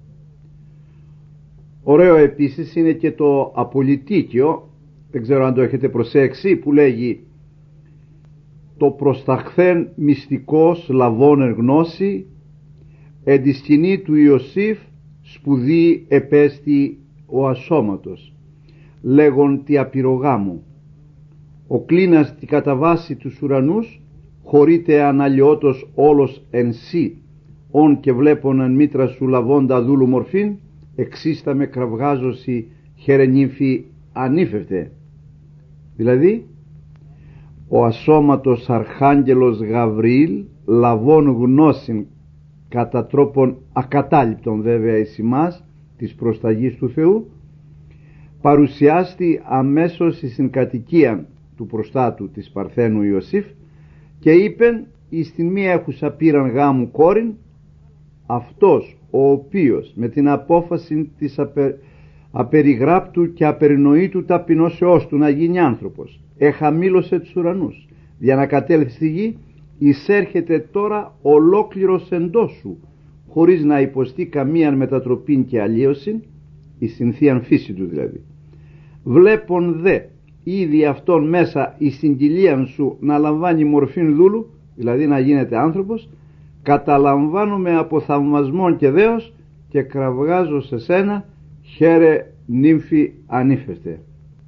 Speaker 1: Ωραίο επίσης είναι και το απολυτίκιο, δεν ξέρω αν το έχετε προσέξει, που λέγει το προσταχθέν μυστικός λαβώνερ γνώση, εν τη σκηνή του Ιωσήφ σπουδή επέστη ο ασώματος, λέγον τη απειρογάμου. Ο κλίνας τη καταβάση τους ουρανούς, χωρίτε αναλιώτος όλος εν σύ, ον και βλέπον εν μήτρα σου λαβώντα δούλου μορφήν, εξίστα με κραυγάζωση χερενύμφη ανήφευτε. Δηλαδή, ο ασώματος αρχάγγελος Γαβριήλ λαβών γνώσιν κατά τρόπον ακατάληπτον βέβαια εις ημάς της προσταγής του Θεού, παρουσιάστη αμέσως εις κατοικίαν του προστάτου της Παρθένου Ιωσήφ και είπεν εις την μία έχουσα πήραν γάμου κόρην, αυτός ο οποίος με την απόφαση της απεριγράπτου και απερινοήτου ταπεινώσεώς του να γίνει άνθρωπος εχαμήλωσε τους ουρανούς για να κατέλθει στη γη, εισέρχεται τώρα ολόκληρος εντός σου χωρίς να υποστεί καμίαν μετατροπήν και αλλίωσιν, η συνθίαν φύση του δηλαδή. Βλέπον δε ήδη αυτόν μέσα η συγκυλίαν σου να λαμβάνει μορφήν δούλου, δηλαδή να γίνεται άνθρωπος, καταλαμβάνομαι από θαυμασμόν και δέος και κραυγάζω σε σένα, χαίρε νύμφη ανήφεστε.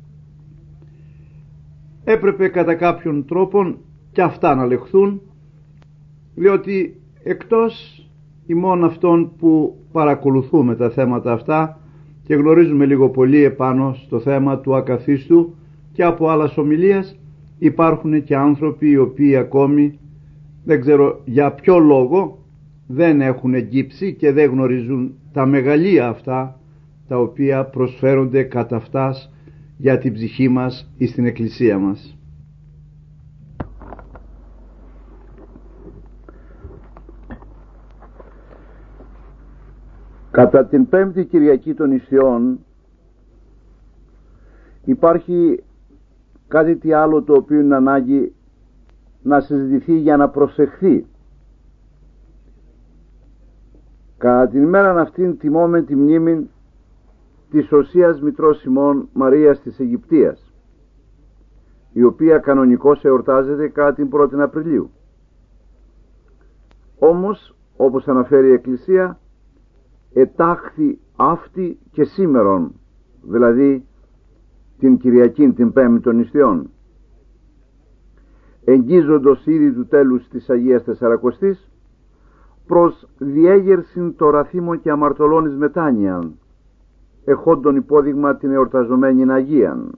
Speaker 1: Έπρεπε κατά κάποιον τρόπον και αυτά να λεχθούν, διότι εκτός ημών αυτών που παρακολουθούμε τα θέματα αυτά και γνωρίζουμε λίγο πολύ επάνω στο θέμα του ακαθίστου και από άλλας ομιλίας, υπάρχουν και άνθρωποι οι οποίοι ακόμη δεν ξέρω για ποιο λόγο δεν έχουν εγκύψει και δεν γνωρίζουν τα μεγαλεία αυτά τα οποία προσφέρονται κατά αυτάς για την ψυχή μας ή στην εκκλησία μας. Κατά την Πέμπτη Κυριακή των Νηστειών υπάρχει κάτι τι άλλο το οποίο είναι ανάγκη να συζητηθεί για να προσεχθεί. Κατά την ημέρα αυτήν τιμώμε τη μνήμη της Οσίας Μητρός ημών Μαρίας της Αιγυπτίας, η οποία κανονικώς εορτάζεται κατά την 1η Απριλίου. Όμως, όπως αναφέρει η Εκκλησία, ετάχθη αυτή και σήμερον, δηλαδή την Κυριακή την Πέμπτη των Νηστειών, εγγίζοντος ήδη του τέλους της Αγίας Τεσσαρακοστής προς διέγερσιν το ραθήμων και αμαρτωλών εις μετάνοιαν, εχόντων υπόδειγμα την εορταζομένην Αγίαν.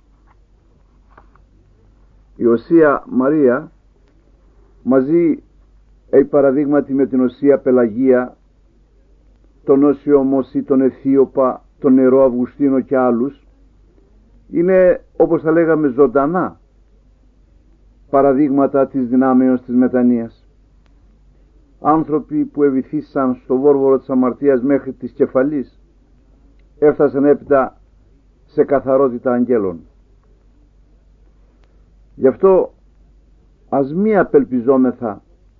Speaker 1: Η Οσία Μαρία μαζί παραδείγματι με την Οσία Πελαγία, τον Όσιο Μωσή, τον Αιθίωπα, τον Νερό Αυγουστίνο και άλλους, είναι όπως θα λέγαμε ζωντανά παραδείγματα της δυνάμεως της μετανοίας. Άνθρωποι που ευηθήσαν στο βόρβορο της αμαρτίας μέχρι της κεφαλής έφτασαν έπειτα σε καθαρότητα αγγέλων. Γι' αυτό ας μη απελπιζόμεθα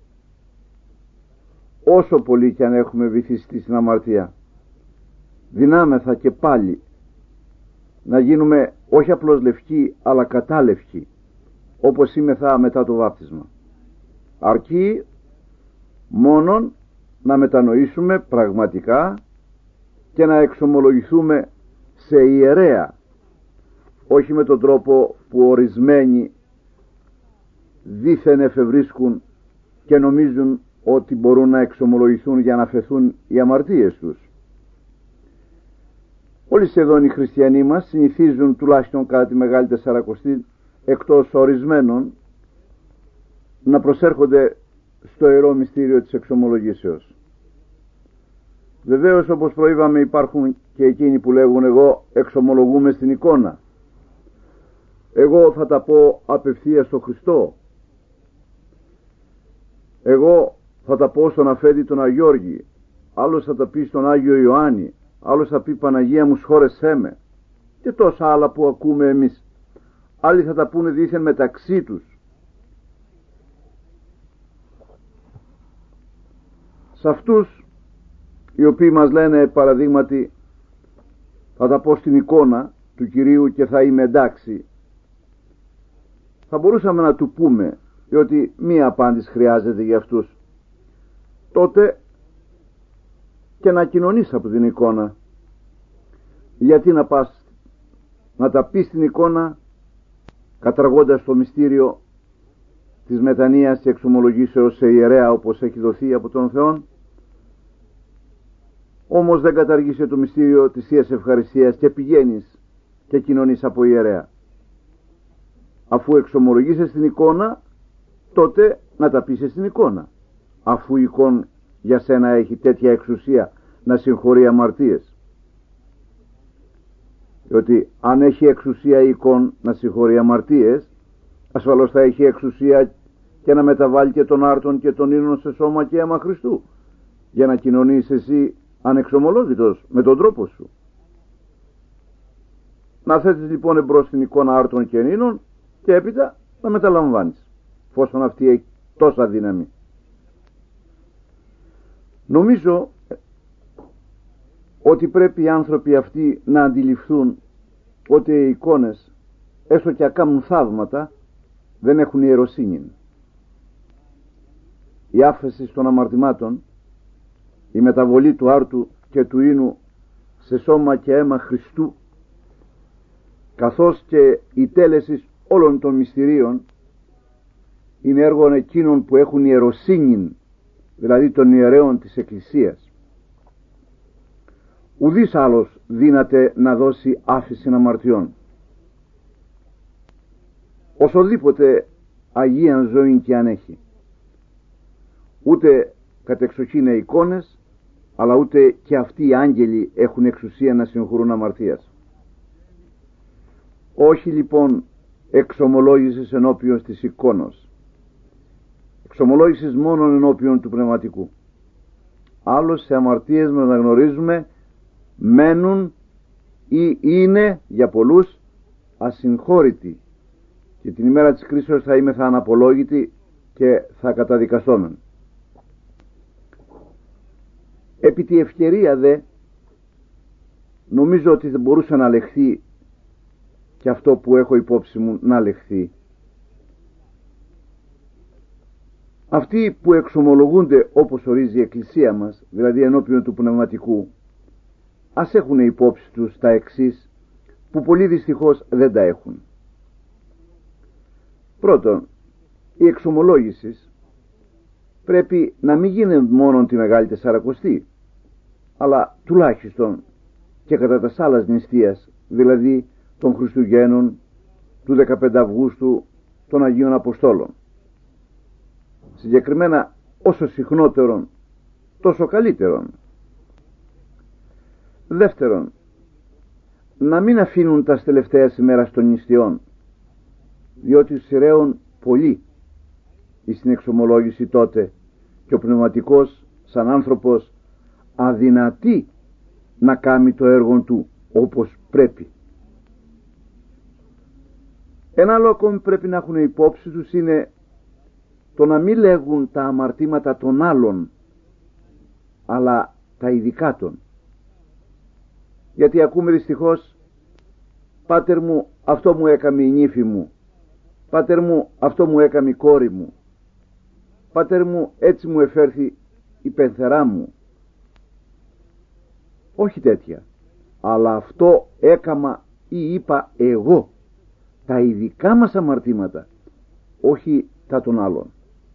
Speaker 1: όσο πολύ κι αν έχουμε βυθιστεί στην αμαρτία. Δυνάμεθα και πάλι να γίνουμε όχι απλώς λευκοί αλλά κατάλευκοι, όπως είμεθα μετά το βάπτισμα. Αρκεί μόνον να μετανοήσουμε πραγματικά και να εξομολογηθούμε σε ιερέα, όχι με τον τρόπο που ορισμένοι δήθεν εφευρίσκουν και νομίζουν ότι μπορούν να εξομολογηθούν για να αφαιθούν οι αμαρτίες τους. Όλοι σχεδόν οι χριστιανοί μας συνηθίζουν, τουλάχιστον κατά τη Μεγάλη Τεσσαρακοστή, εκτός ορισμένων, να προσέρχονται στο ιερό μυστήριο της εξομολογήσεως. Βεβαίως, όπως προείπαμε, υπάρχουν και εκείνοι που λέγουν εγώ εξομολογούμε στην εικόνα, εγώ θα τα πω απευθείας στον Χριστό, εγώ θα τα πω στον αφέντη τον Αγιώργη, άλλος θα τα πει στον Άγιο Ιωάννη, άλλος θα πει Παναγία μου σχόρεσέ με, και τόσα άλλα που ακούμε εμείς. Άλλοι θα τα πούνε δήθεν μεταξύ τους. Σε αυτούς οι οποίοι μας λένε παραδείγματι θα τα πω στην εικόνα του Κυρίου και θα είμαι εντάξει, θα μπορούσαμε να του πούμε, διότι μία απάντηση χρειάζεται για αυτούς, τότε και να κοινωνείς από την εικόνα. Γιατί να πας να τα πεις στην εικόνα καταργώντας το μυστήριο της μετανοίας και εξομολογήσεως σε ιερέα όπως έχει δοθεί από τον Θεό, όμως δεν καταργήσε το μυστήριο της Θείας Ευχαριστίας και πηγαίνεις και κοινωνείς από ιερέα. Αφού εξομολογήσεις την εικόνα, τότε να τα πεις στην εικόνα, αφού η εικόνα για σένα έχει τέτοια εξουσία να συγχωρεί αμαρτίες. Διότι αν έχει εξουσία η εικόνα να συγχωρεί αμαρτίες, ασφαλώς θα έχει εξουσία και να μεταβάλει και τον άρτον και τον ίνων σε σώμα και αίμα Χριστού, για να κοινωνείς εσύ ανεξομολόγητος με τον τρόπο σου. Να θέτεις λοιπόν εμπρός την εικόνα άρτων και ίνων και έπειτα να μεταλαμβάνεις, εφόσον αυτή έχει τόσα δύναμη. Νομίζω ότι πρέπει οι άνθρωποι αυτοί να αντιληφθούν ότι οι εικόνες, έστω και ακάμουν θαύματα, δεν έχουν ιεροσύνη. Η άφεση των αμαρτημάτων, η μεταβολή του άρτου και του ίνου σε σώμα και αίμα Χριστού, καθώς και η τέλεση όλων των μυστηρίων, είναι έργο εκείνων που έχουν ιεροσύνη, δηλαδή των ιερέων της Εκκλησίας. Ουδής άλλος δύναται να δώσει άφεση αμαρτιών. Οσοδήποτε αγίαν ζωή και αν έχει. Ούτε κατεξοχήν εικόνες, αλλά ούτε και αυτοί οι άγγελοι έχουν εξουσία να συγχωρούν αμαρτίας. Όχι λοιπόν εξομολόγησης ενώπιον της εικόνος, εξομολόγησης μόνον ενώπιον του πνευματικού. Άλλως σε αμαρτίες μας να γνωρίζουμε μένουν ή είναι για πολλούς ασυγχώρητοι, και την ημέρα της κρίσεως θα είμεθα αναπολόγητοι και θα καταδικαστόμεν. Επί τη ευκαιρία δε νομίζω ότι δεν μπορούσε να λεχθεί και αυτό που έχω υπόψη μου να λεχθεί. Αυτοί που εξομολογούνται όπως ορίζει η Εκκλησία μας, δηλαδή ενώπιον του πνευματικού, ας έχουν υπόψη τους τα εξής που πολλοί δυστυχώς δεν τα έχουν. Πρώτον, η εξομολόγηση πρέπει να μην γίνει μόνο τη Μεγάλη Τεσσαρακοστή, αλλά τουλάχιστον και κατά τας άλλας νηστείας, δηλαδή των Χριστουγέννων, του 15 Αυγούστου, των Αγίων Αποστόλων. Συγκεκριμένα όσο συχνότερον τόσο καλύτερον. Δεύτερον, να μην αφήνουν τα τελευταία ημέρας των νηστείων, διότι σειραίων πολλοί στην εξομολόγηση τότε και ο πνευματικός σαν άνθρωπος αδυνατεί να κάνει το έργο του όπως πρέπει. Ένα άλλο ακόμη πρέπει να έχουν υπόψη τους είναι το να μην λέγουν τα αμαρτήματα των άλλων, αλλά τα ειδικά των. Γιατί ακούμε δυστυχώς, «Πάτερ μου, αυτό μου έκαμε η νύφη μου», «Πάτερ μου, αυτό μου έκαμε η κόρη μου», «Πάτερ μου, έτσι μου εφέρθη η πενθερά μου». Όχι τέτοια, αλλά αυτό έκαμα ή είπα εγώ, τα ειδικά μας αμαρτήματα, όχι τα των άλλων.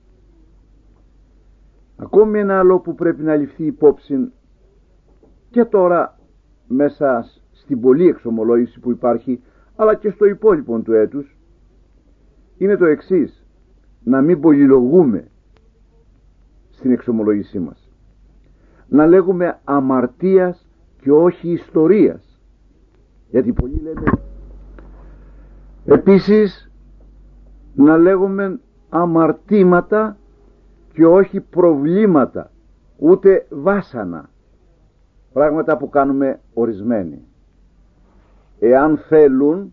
Speaker 1: Ακόμη ένα άλλο που πρέπει να ληφθεί υπόψη και τώρα μέσα στην πολλή εξομολόγηση που υπάρχει, αλλά και στο υπόλοιπο του έτους, είναι το εξής: να μην πολυλογούμε στην εξομολόγησή μας, να λέγουμε αμαρτίας και όχι ιστορίας, γιατί πολλοί λένε. Επίσης να λέγουμε αμαρτήματα και όχι προβλήματα, ούτε βάσανα, πράγματα που κάνουμε ορισμένοι. Εάν θέλουν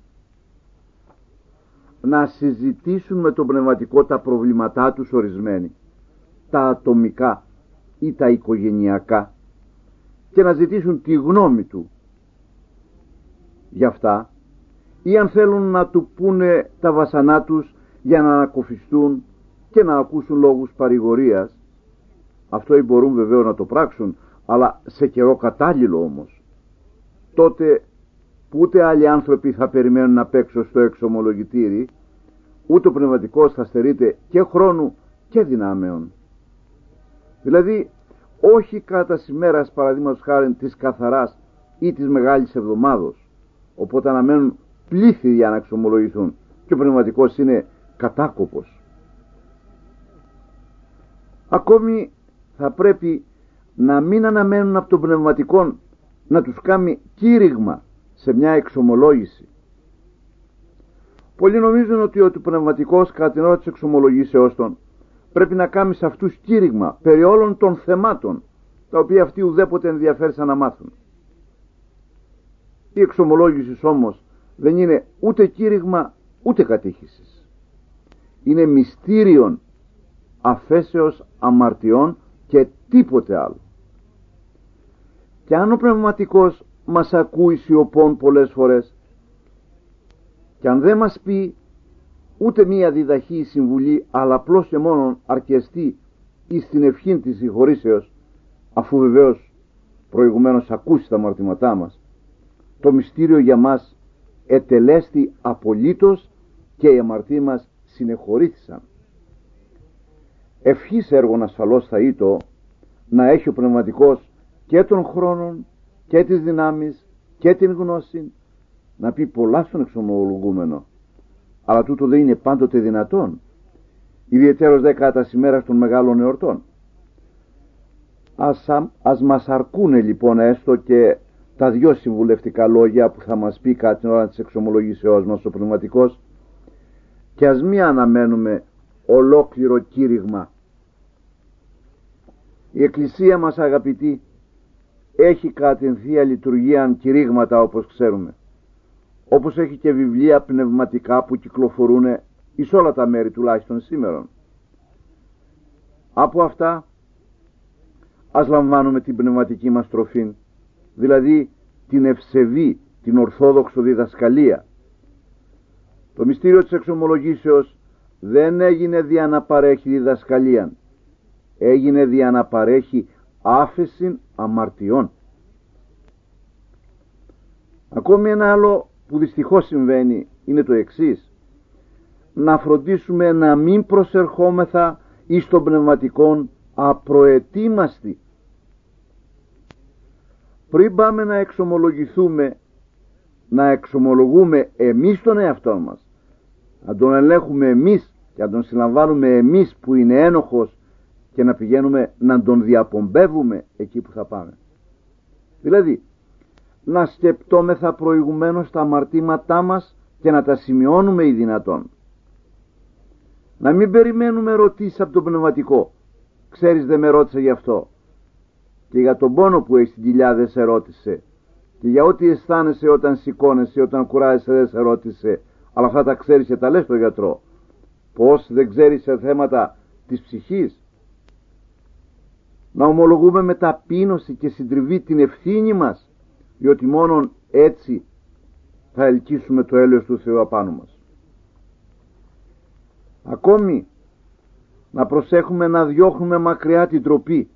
Speaker 1: να συζητήσουν με τον πνευματικό τα προβλήματά τους ορισμένοι, τα ατομικά ή τα οικογενειακά, και να ζητήσουν τη γνώμη του για αυτά, ή αν θέλουν να του πούνε τα βασανά τους για να ανακοφιστούν και να ακούσουν λόγους παρηγορίας, αυτό μπορούν βεβαίως να το πράξουν, αλλά σε καιρό κατάλληλο όμως, τότε που ούτε άλλοι άνθρωποι θα περιμένουν απ' έξω στο εξομολογητήρι, ούτε ο πνευματικός θα στερείται και χρόνου και δυνάμεων. Δηλαδή όχι κατά ημέρας, παραδείγματος χάριν, της καθαράς ή της Μεγάλης Εβδομάδος, οπότε αναμένουν πλήθη για να εξομολογηθούν και ο πνευματικός είναι κατάκοπος. Ακόμη θα πρέπει να μην αναμένουν από τον πνευματικό να τους κάνει κήρυγμα σε μια εξομολόγηση. Πολλοί νομίζουν ότι ο πνευματικός κατά την ώρα της εξομολογήσεώς των πρέπει να κάνει σε αυτούς κήρυγμα περί όλων των θεμάτων τα οποία αυτοί ουδέποτε ενδιαφέρσαν να μάθουν. Η εξομολόγηση όμως δεν είναι ούτε κήρυγμα ούτε κατήχησης. Είναι μυστήριον αφέσεως αμαρτιών και τίποτε άλλο. Και αν ο πνευματικός μας ακούει σιωπών πολλές φορές και αν δεν μας πει ούτε μία διδαχή ή συμβουλή, αλλά απλώς και μόνον αρκεστεί εις την ευχήν της συγχωρήσεως, αφού βεβαίως προηγουμένως ακούσει τα αμαρτήματά μας, το μυστήριο για μας ετελέστη απολύτως και οι αμαρτοί μας συνεχωρήθησαν. Ευχής έργων ασφαλώς θα ήτο να έχει ο πνευματικός και των χρόνων και τις δυνάμεις και την γνώση να πει πολλά στον εξομολογούμενο, αλλά τούτο δεν είναι πάντοτε δυνατόν, ιδιαιτέρως δε κατά της ημέρας των μεγάλων εορτών. Ας μας αρκούνε λοιπόν έστω και τα δυο συμβουλευτικά λόγια που θα μας πει κατά την ώρα της εξομολογήσεώς μας ο πνευματικός, και ας μη αναμένουμε ολόκληρο κήρυγμα. Η Εκκλησία μας, αγαπητοί, έχει κατά την Θεία Λειτουργία κηρύγματα, όπως ξέρουμε, όπως έχει και βιβλία πνευματικά που κυκλοφορούν εις όλα τα μέρη τουλάχιστον σήμερον. Από αυτά ας λαμβάνουμε την πνευματική μας τροφή, δηλαδή την ευσεβή, την ορθόδοξο διδασκαλία. Το μυστήριο της εξομολογήσεως δεν έγινε δια να παρέχει διδασκαλία, έγινε δια να παρέχει άφεσιν αμαρτιών. Ακόμη ένα άλλο που δυστυχώς συμβαίνει είναι το εξής: να φροντίσουμε να μην προσερχόμεθα εις των πνευματικών απροετοίμαστοι. Πριν πάμε να εξομολογηθούμε, να εξομολογούμε εμείς τον εαυτό μας, να τον ελέγχουμε εμείς και να τον συλλαμβάνουμε εμείς που είναι ένοχος και να πηγαίνουμε να τον διαπομπεύουμε εκεί που θα πάμε. Δηλαδή να σκεπτόμεθα προηγουμένως τα αμαρτήματά μας και να τα σημειώνουμε ή δυνατόν. Να μην περιμένουμε ερωτήσεις από τον πνευματικό. Ξέρεις, δεν με ρώτησε γι' αυτό, και για τον πόνο που έχει στην κοιλιά δεν σε ρώτησε, και για ό,τι αισθάνεσαι όταν σηκώνεσαι, όταν κουράζεσαι δεν σε ρώτησε, αλλά αυτά τα ξέρεις και τα λες στον γιατρό. Πώς δεν ξέρεις σε θέματα της ψυχής? Να ομολογούμε με ταπείνωση και συντριβή την ευθύνη μας, διότι μόνον έτσι θα ελκύσουμε το έλεος του Θεού απάνω μας. Ακόμη να προσέχουμε να διώχνουμε μακριά την ντροπή.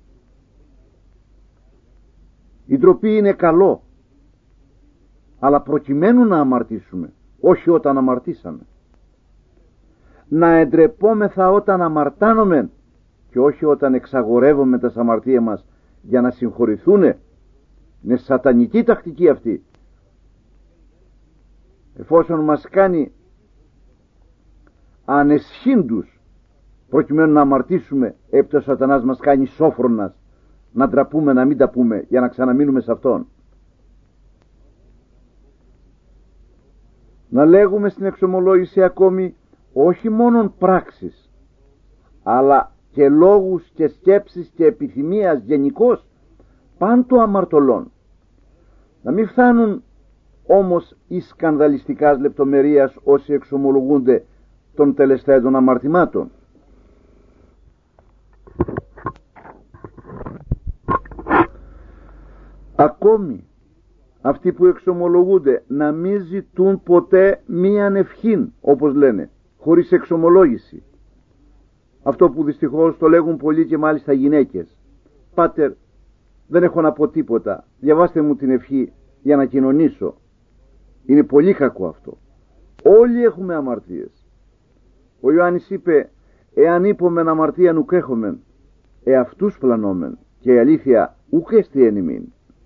Speaker 1: Η ντροπή είναι καλό, αλλά προκειμένου να αμαρτήσουμε, όχι όταν αμαρτήσαμε. Να εντρεπόμεθα όταν αμαρτάνομεν και όχι όταν εξαγορεύουμε τα αμαρτία μας για να συγχωρηθούνε. Είναι σατανική τακτική αυτή. Εφόσον μας κάνει ανεσχύντους προκειμένου να αμαρτήσουμε, έπειτα ο σατανάς μας κάνει σόφρονας να ντραπούμε, να μην τα πούμε για να ξαναμείνουμε σε αυτόν. Να λέγουμε στην εξομολόγηση ακόμη όχι μόνον πράξεις, αλλά και λόγους και σκέψεις και επιθυμίας γενικώς πάντο αμαρτωλών. Να μην φτάνουν όμως εις σκανδαλιστικάς λεπτομερίας όσοι εξομολογούνται των τελεσθέντων αμαρτημάτων. Ακόμη αυτοί που εξομολογούνται να μην ζητούν ποτέ μίαν ευχήν, όπως λένε, χωρίς εξομολόγηση. Αυτό που δυστυχώς το λέγουν πολλοί και μάλιστα γυναίκες. Πάτερ, δεν έχω να πω τίποτα, διαβάστε μου την ευχή για να κοινωνήσω. Είναι πολύ κακό αυτό. Όλοι έχουμε αμαρτίες. Ο Ιωάννης είπε, εάν είπομεν αμαρτίαν ουκ έχομεν, εαυτούς πλανόμεν, και η αλήθεια ουκ έστι εν ημίν.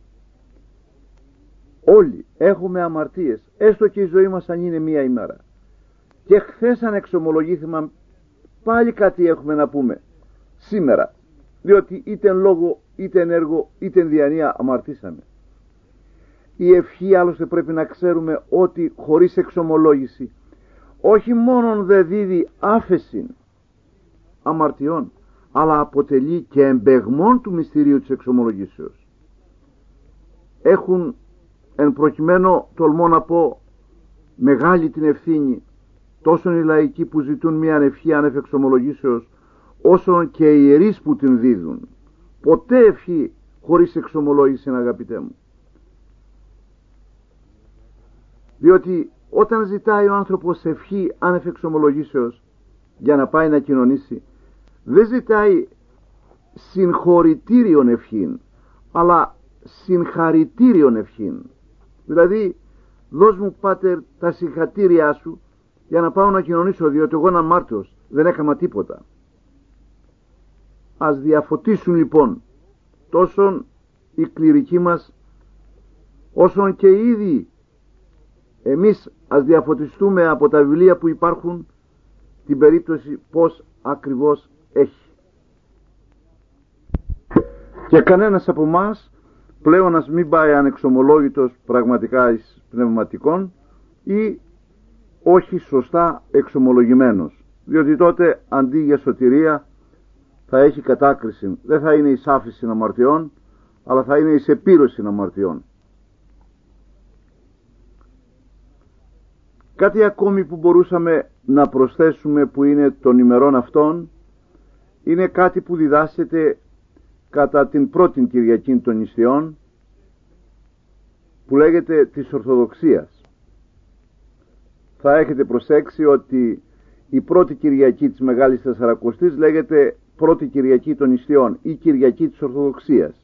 Speaker 1: Όλοι έχουμε αμαρτίες, έστω και η ζωή μας αν είναι μία ημέρα. Και χθες αν εξομολογήθημα, πάλι κάτι έχουμε να πούμε σήμερα, διότι είτε εν λόγω, είτε εν έργο, είτε εν διανία αμαρτήσαμε. Η ευχή άλλωστε πρέπει να ξέρουμε ότι χωρίς εξομολόγηση όχι μόνον δεν δίδει άφεση αμαρτιών, αλλά αποτελεί και εμπεγμόν του μυστηρίου της εξομολογήσεως. Έχουν εν προκειμένου, τολμώ να πω, μεγάλη την ευθύνη τόσο οι λαϊκοί που ζητούν μια ευχή άνευ εξομολογήσεως, όσο και οι ιερείς που την δίδουν. Ποτέ ευχή χωρίς εξομολόγηση, αγαπητέ μου. Διότι όταν ζητάει ο άνθρωπος ευχή άνευ εξομολογήσεως για να πάει να κοινωνήσει, δεν ζητάει συγχωρητήριον ευχήν, αλλά συγχαρητήριον ευχήν. Δηλαδή, δώσ' μου, Πάτερ, τα συγχατήριά σου για να πάω να κοινωνήσω, διότι εγώ είμαι αμάρτιος, δεν έκανα τίποτα. Ας διαφωτίσουν λοιπόν τόσον οι κληρικοί μας, όσον και οι ίδιοι εμείς ας διαφωτιστούμε από τα βιβλία που υπάρχουν την περίπτωση πως ακριβώς έχει. Και κανένας από εμάς πλέον ας μην πάει ανεξομολόγητος πραγματικά εις πνευματικών ή όχι σωστά εξομολογημένος, διότι τότε αντί για σωτηρία θα έχει κατάκριση. Δεν θα είναι εις άφεση αμαρτιών, αλλά θα είναι εις επίρρωση αμαρτιών. Κάτι ακόμη που μπορούσαμε να προσθέσουμε, που είναι των ημερών αυτών, είναι κάτι που διδάσκεται κατά την πρώτη Κυριακή των νηστείων, που λέγεται της Ορθοδοξίας. Θα έχετε προσέξει ότι η πρώτη Κυριακή της Μεγάλης Τεσσαρακοστής λέγεται πρώτη Κυριακή των νηστείων ή Κυριακή της Ορθοδοξίας.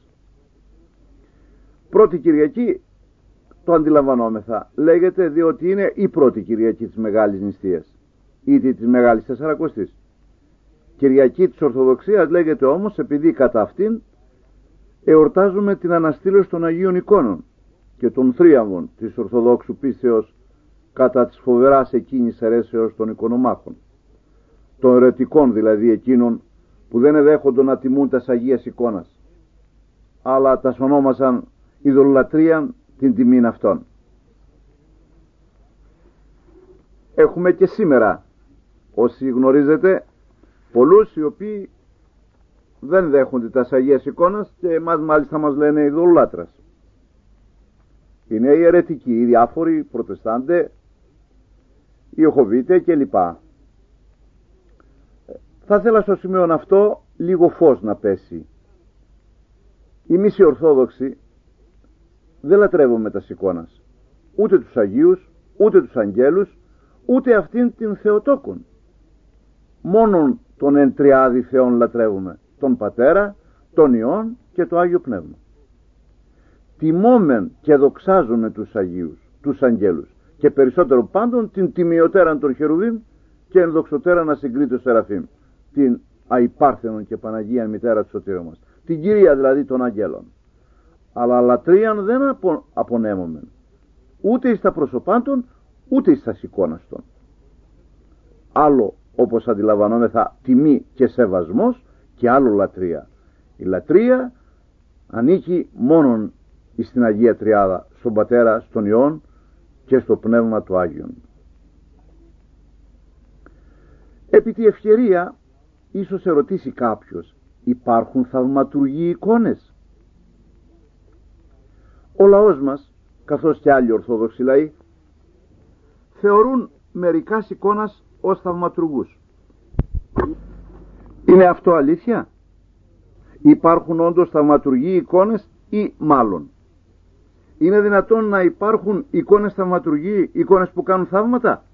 Speaker 1: Πρώτη Κυριακή, το αντιλαμβανόμεθα, λέγεται διότι είναι η πρώτη Κυριακή της Μεγάλης Νηστείας ή της Μεγάλης Τεσσαρακοστής. Κυριακή της Ορθοδοξίας λέγεται όμως επειδή κατά αυτήν εορτάζουμε την αναστήλωση των Αγίων Εικόνων και των θρίαμβων της Ορθοδόξου πίστεως κατά της φοβεράς εκείνης αιρέσεως των εικονομάχων, των αιρετικών δηλαδή, εκείνων που δεν εδέχοντο να τιμούν τας Αγίας Εικόνας, αλλά τας ονόμασαν ειδωλολατρίαν την τιμήν αυτών. Έχουμε και σήμερα, όσοι γνωρίζετε, πολλούς οι οποίοι δεν δέχονται τας Αγίας Εικόνας και εμάς μάλιστα μας λένε ειδωλολάτρας. Είναι οι αιρετικοί, οι διάφοροι, οι προτεστάντε, οι οχοβίτε κλπ. Θα ήθελα στο σημείο αυτό λίγο φως να πέσει. Εμείς οι Ορθόδοξοι δεν λατρεύουμε τας εικόνας, ούτε τους Αγίους, ούτε τους Αγγέλους, ούτε αυτήν την Θεοτόκον. Μόνον τον εν τριάδι Θεόν λατρεύουμε, τον Πατέρα, τον Υιόν και το Άγιο Πνεύμα. Τιμόμεν και δοξάζουμε τους Αγίους, τους Αγγέλους, και περισσότερο πάντων την τιμιωτέραν των Χερουβίμ και ενδοξωτέραν ασυγκρίτως Σεραφείμ, την αϊπάρθενον και Παναγία μητέρα του σωτήρου μας, την Κυρία δηλαδή των Αγγέλων. Αλλά λατρείαν δεν απονέμομεν, ούτε εις τα προσωπάντων, ούτε εις τα εικόνας των. Άλλο, όπως αντιλαμβανόμεθα, τιμή και σεβασμός, και άλλο λατρεία. Η λατρεία ανήκει μόνον εις την Αγία Τριάδα, στον Πατέρα, στον Υιόν και στο Πνεύμα του Άγιον. Επί τη ευκαιρία ίσως ερωτήσει κάποιος, υπάρχουν θαυματουργοί εικόνες? Ο λαός μας, καθώς και άλλοι Ορθόδοξοι λαοί, θεωρούν μερικάς εικόνας ως θαυματουργούς. Είναι αυτό αλήθεια? Υπάρχουν όντως θαυματουργοί εικόνες ή μάλλον? Είναι δυνατόν να υπάρχουν εικόνες θαυματουργοί, εικόνες που κάνουν θαύματα?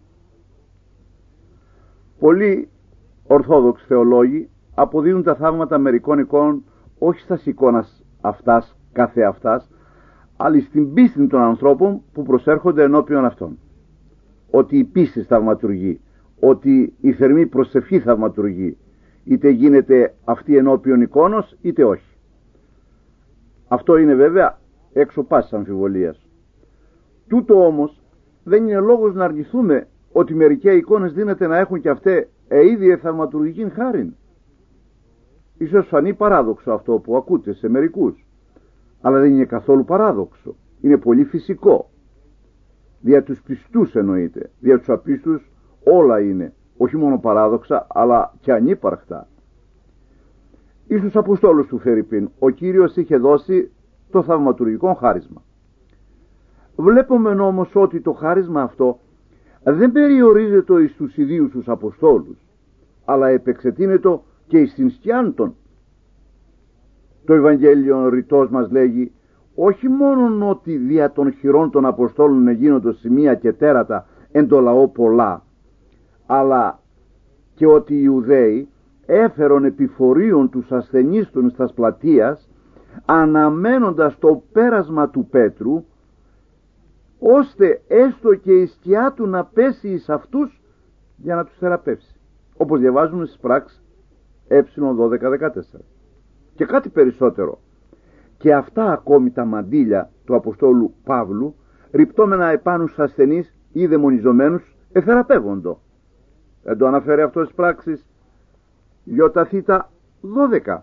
Speaker 1: Πολλοί Ορθόδοξοι θεολόγοι αποδίδουν τα θαύματα μερικών εικόνων όχι στα εικόνας αυτάς καθεαυτάς, αλλά στην πίστη των ανθρώπων που προσέρχονται ενώπιον αυτών. Ότι η πίστη θαυματουργεί, ότι η θερμή προσευχή θαυματουργεί, είτε γίνεται αυτή ενώπιον εικόνος είτε όχι. Αυτό είναι βέβαια έξω πάσης αμφιβολίας. Τούτο όμως δεν είναι λόγος να αρνηθούμε ότι μερικές εικόνες δύναται να έχουν και αυτές ίδια θαυματουργική χάριν. Ίσως φανεί παράδοξο αυτό που ακούτε σε μερικούς, αλλά δεν είναι καθόλου παράδοξο. Είναι πολύ φυσικό. Δια τους πιστούς εννοείται. Δια τους απίστους όλα είναι, όχι μόνο παράδοξα, αλλά και ανύπαρκτα. Εις τους Αποστόλους του Φερρυπίν ο Κύριος είχε δώσει το θαυματουργικό χάρισμα. Βλέπουμε όμως ότι το χάρισμα αυτό δεν περιορίζεται εις τους ιδίους τους Αποστόλους, αλλά επεξετείνεται και εις την σκιάντων. Το Ευαγγέλιο ρητός μας λέγει όχι μόνον ότι δια των χειρών των Αποστόλων εγίνοντο σημεία και τέρατα εν το λαό πολλά, αλλά και ότι οι Ιουδαίοι έφερον επιφορίων τους ασθενείς των στας πλατείας, αναμένοντας το πέρασμα του Πέτρου, ώστε έστω και η σκιά του να πέσει εις αυτούς για να τους θεραπεύσει, όπως διαβάζουμε στις πράξεις ε12-14. Και κάτι περισσότερο, και αυτά ακόμη τα μαντήλια του Αποστόλου Παύλου, ρυπτόμενα επάνω στους ασθενείς ή δαιμονιζομένους, εθεραπεύοντο. Δεν το αναφέρει αυτό στις πράξεις Ι12,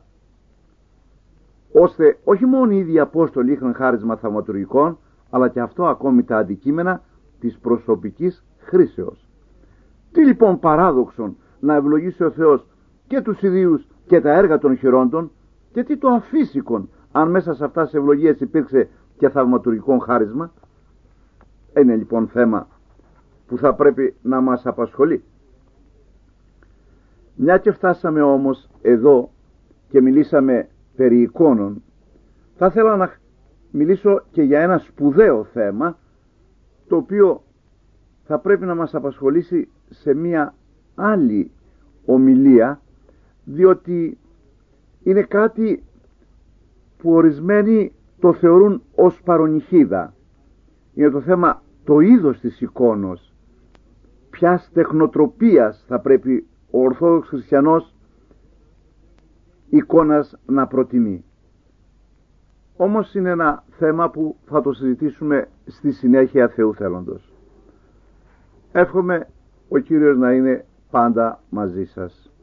Speaker 1: ώστε όχι μόνο οι ίδιοι Απόστολοι είχαν χάρισμα θαυματουργικών, αλλά και αυτό ακόμη τα αντικείμενα της προσωπικής χρήσεως. Τι λοιπόν παράδοξον να ευλογήσει ο Θεός και τους ιδίους και τα έργα των χειρόντων, και τι το αφύσικον αν μέσα σε αυτές τις ευλογίες υπήρξε και θαυματουργικό χάρισμα. Είναι λοιπόν θέμα που θα πρέπει να μας απασχολεί. Μια και φτάσαμε όμως εδώ και μιλήσαμε περί εικόνων, θα ήθελα να μιλήσω και για ένα σπουδαίο θέμα, το οποίο θα πρέπει να μας απασχολήσει σε μια άλλη ομιλία, διότι είναι κάτι που ορισμένοι το θεωρούν ως παρονυχίδα. Είναι το θέμα το είδος της εικόνος, ποιας τεχνοτροπίας θα πρέπει ο Ορθόδοξος Χριστιανός εικόνας να προτιμεί. Όμως είναι ένα θέμα που θα το συζητήσουμε στη συνέχεια Θεού θέλοντος. Εύχομαι ο Κύριος να είναι πάντα μαζί σας.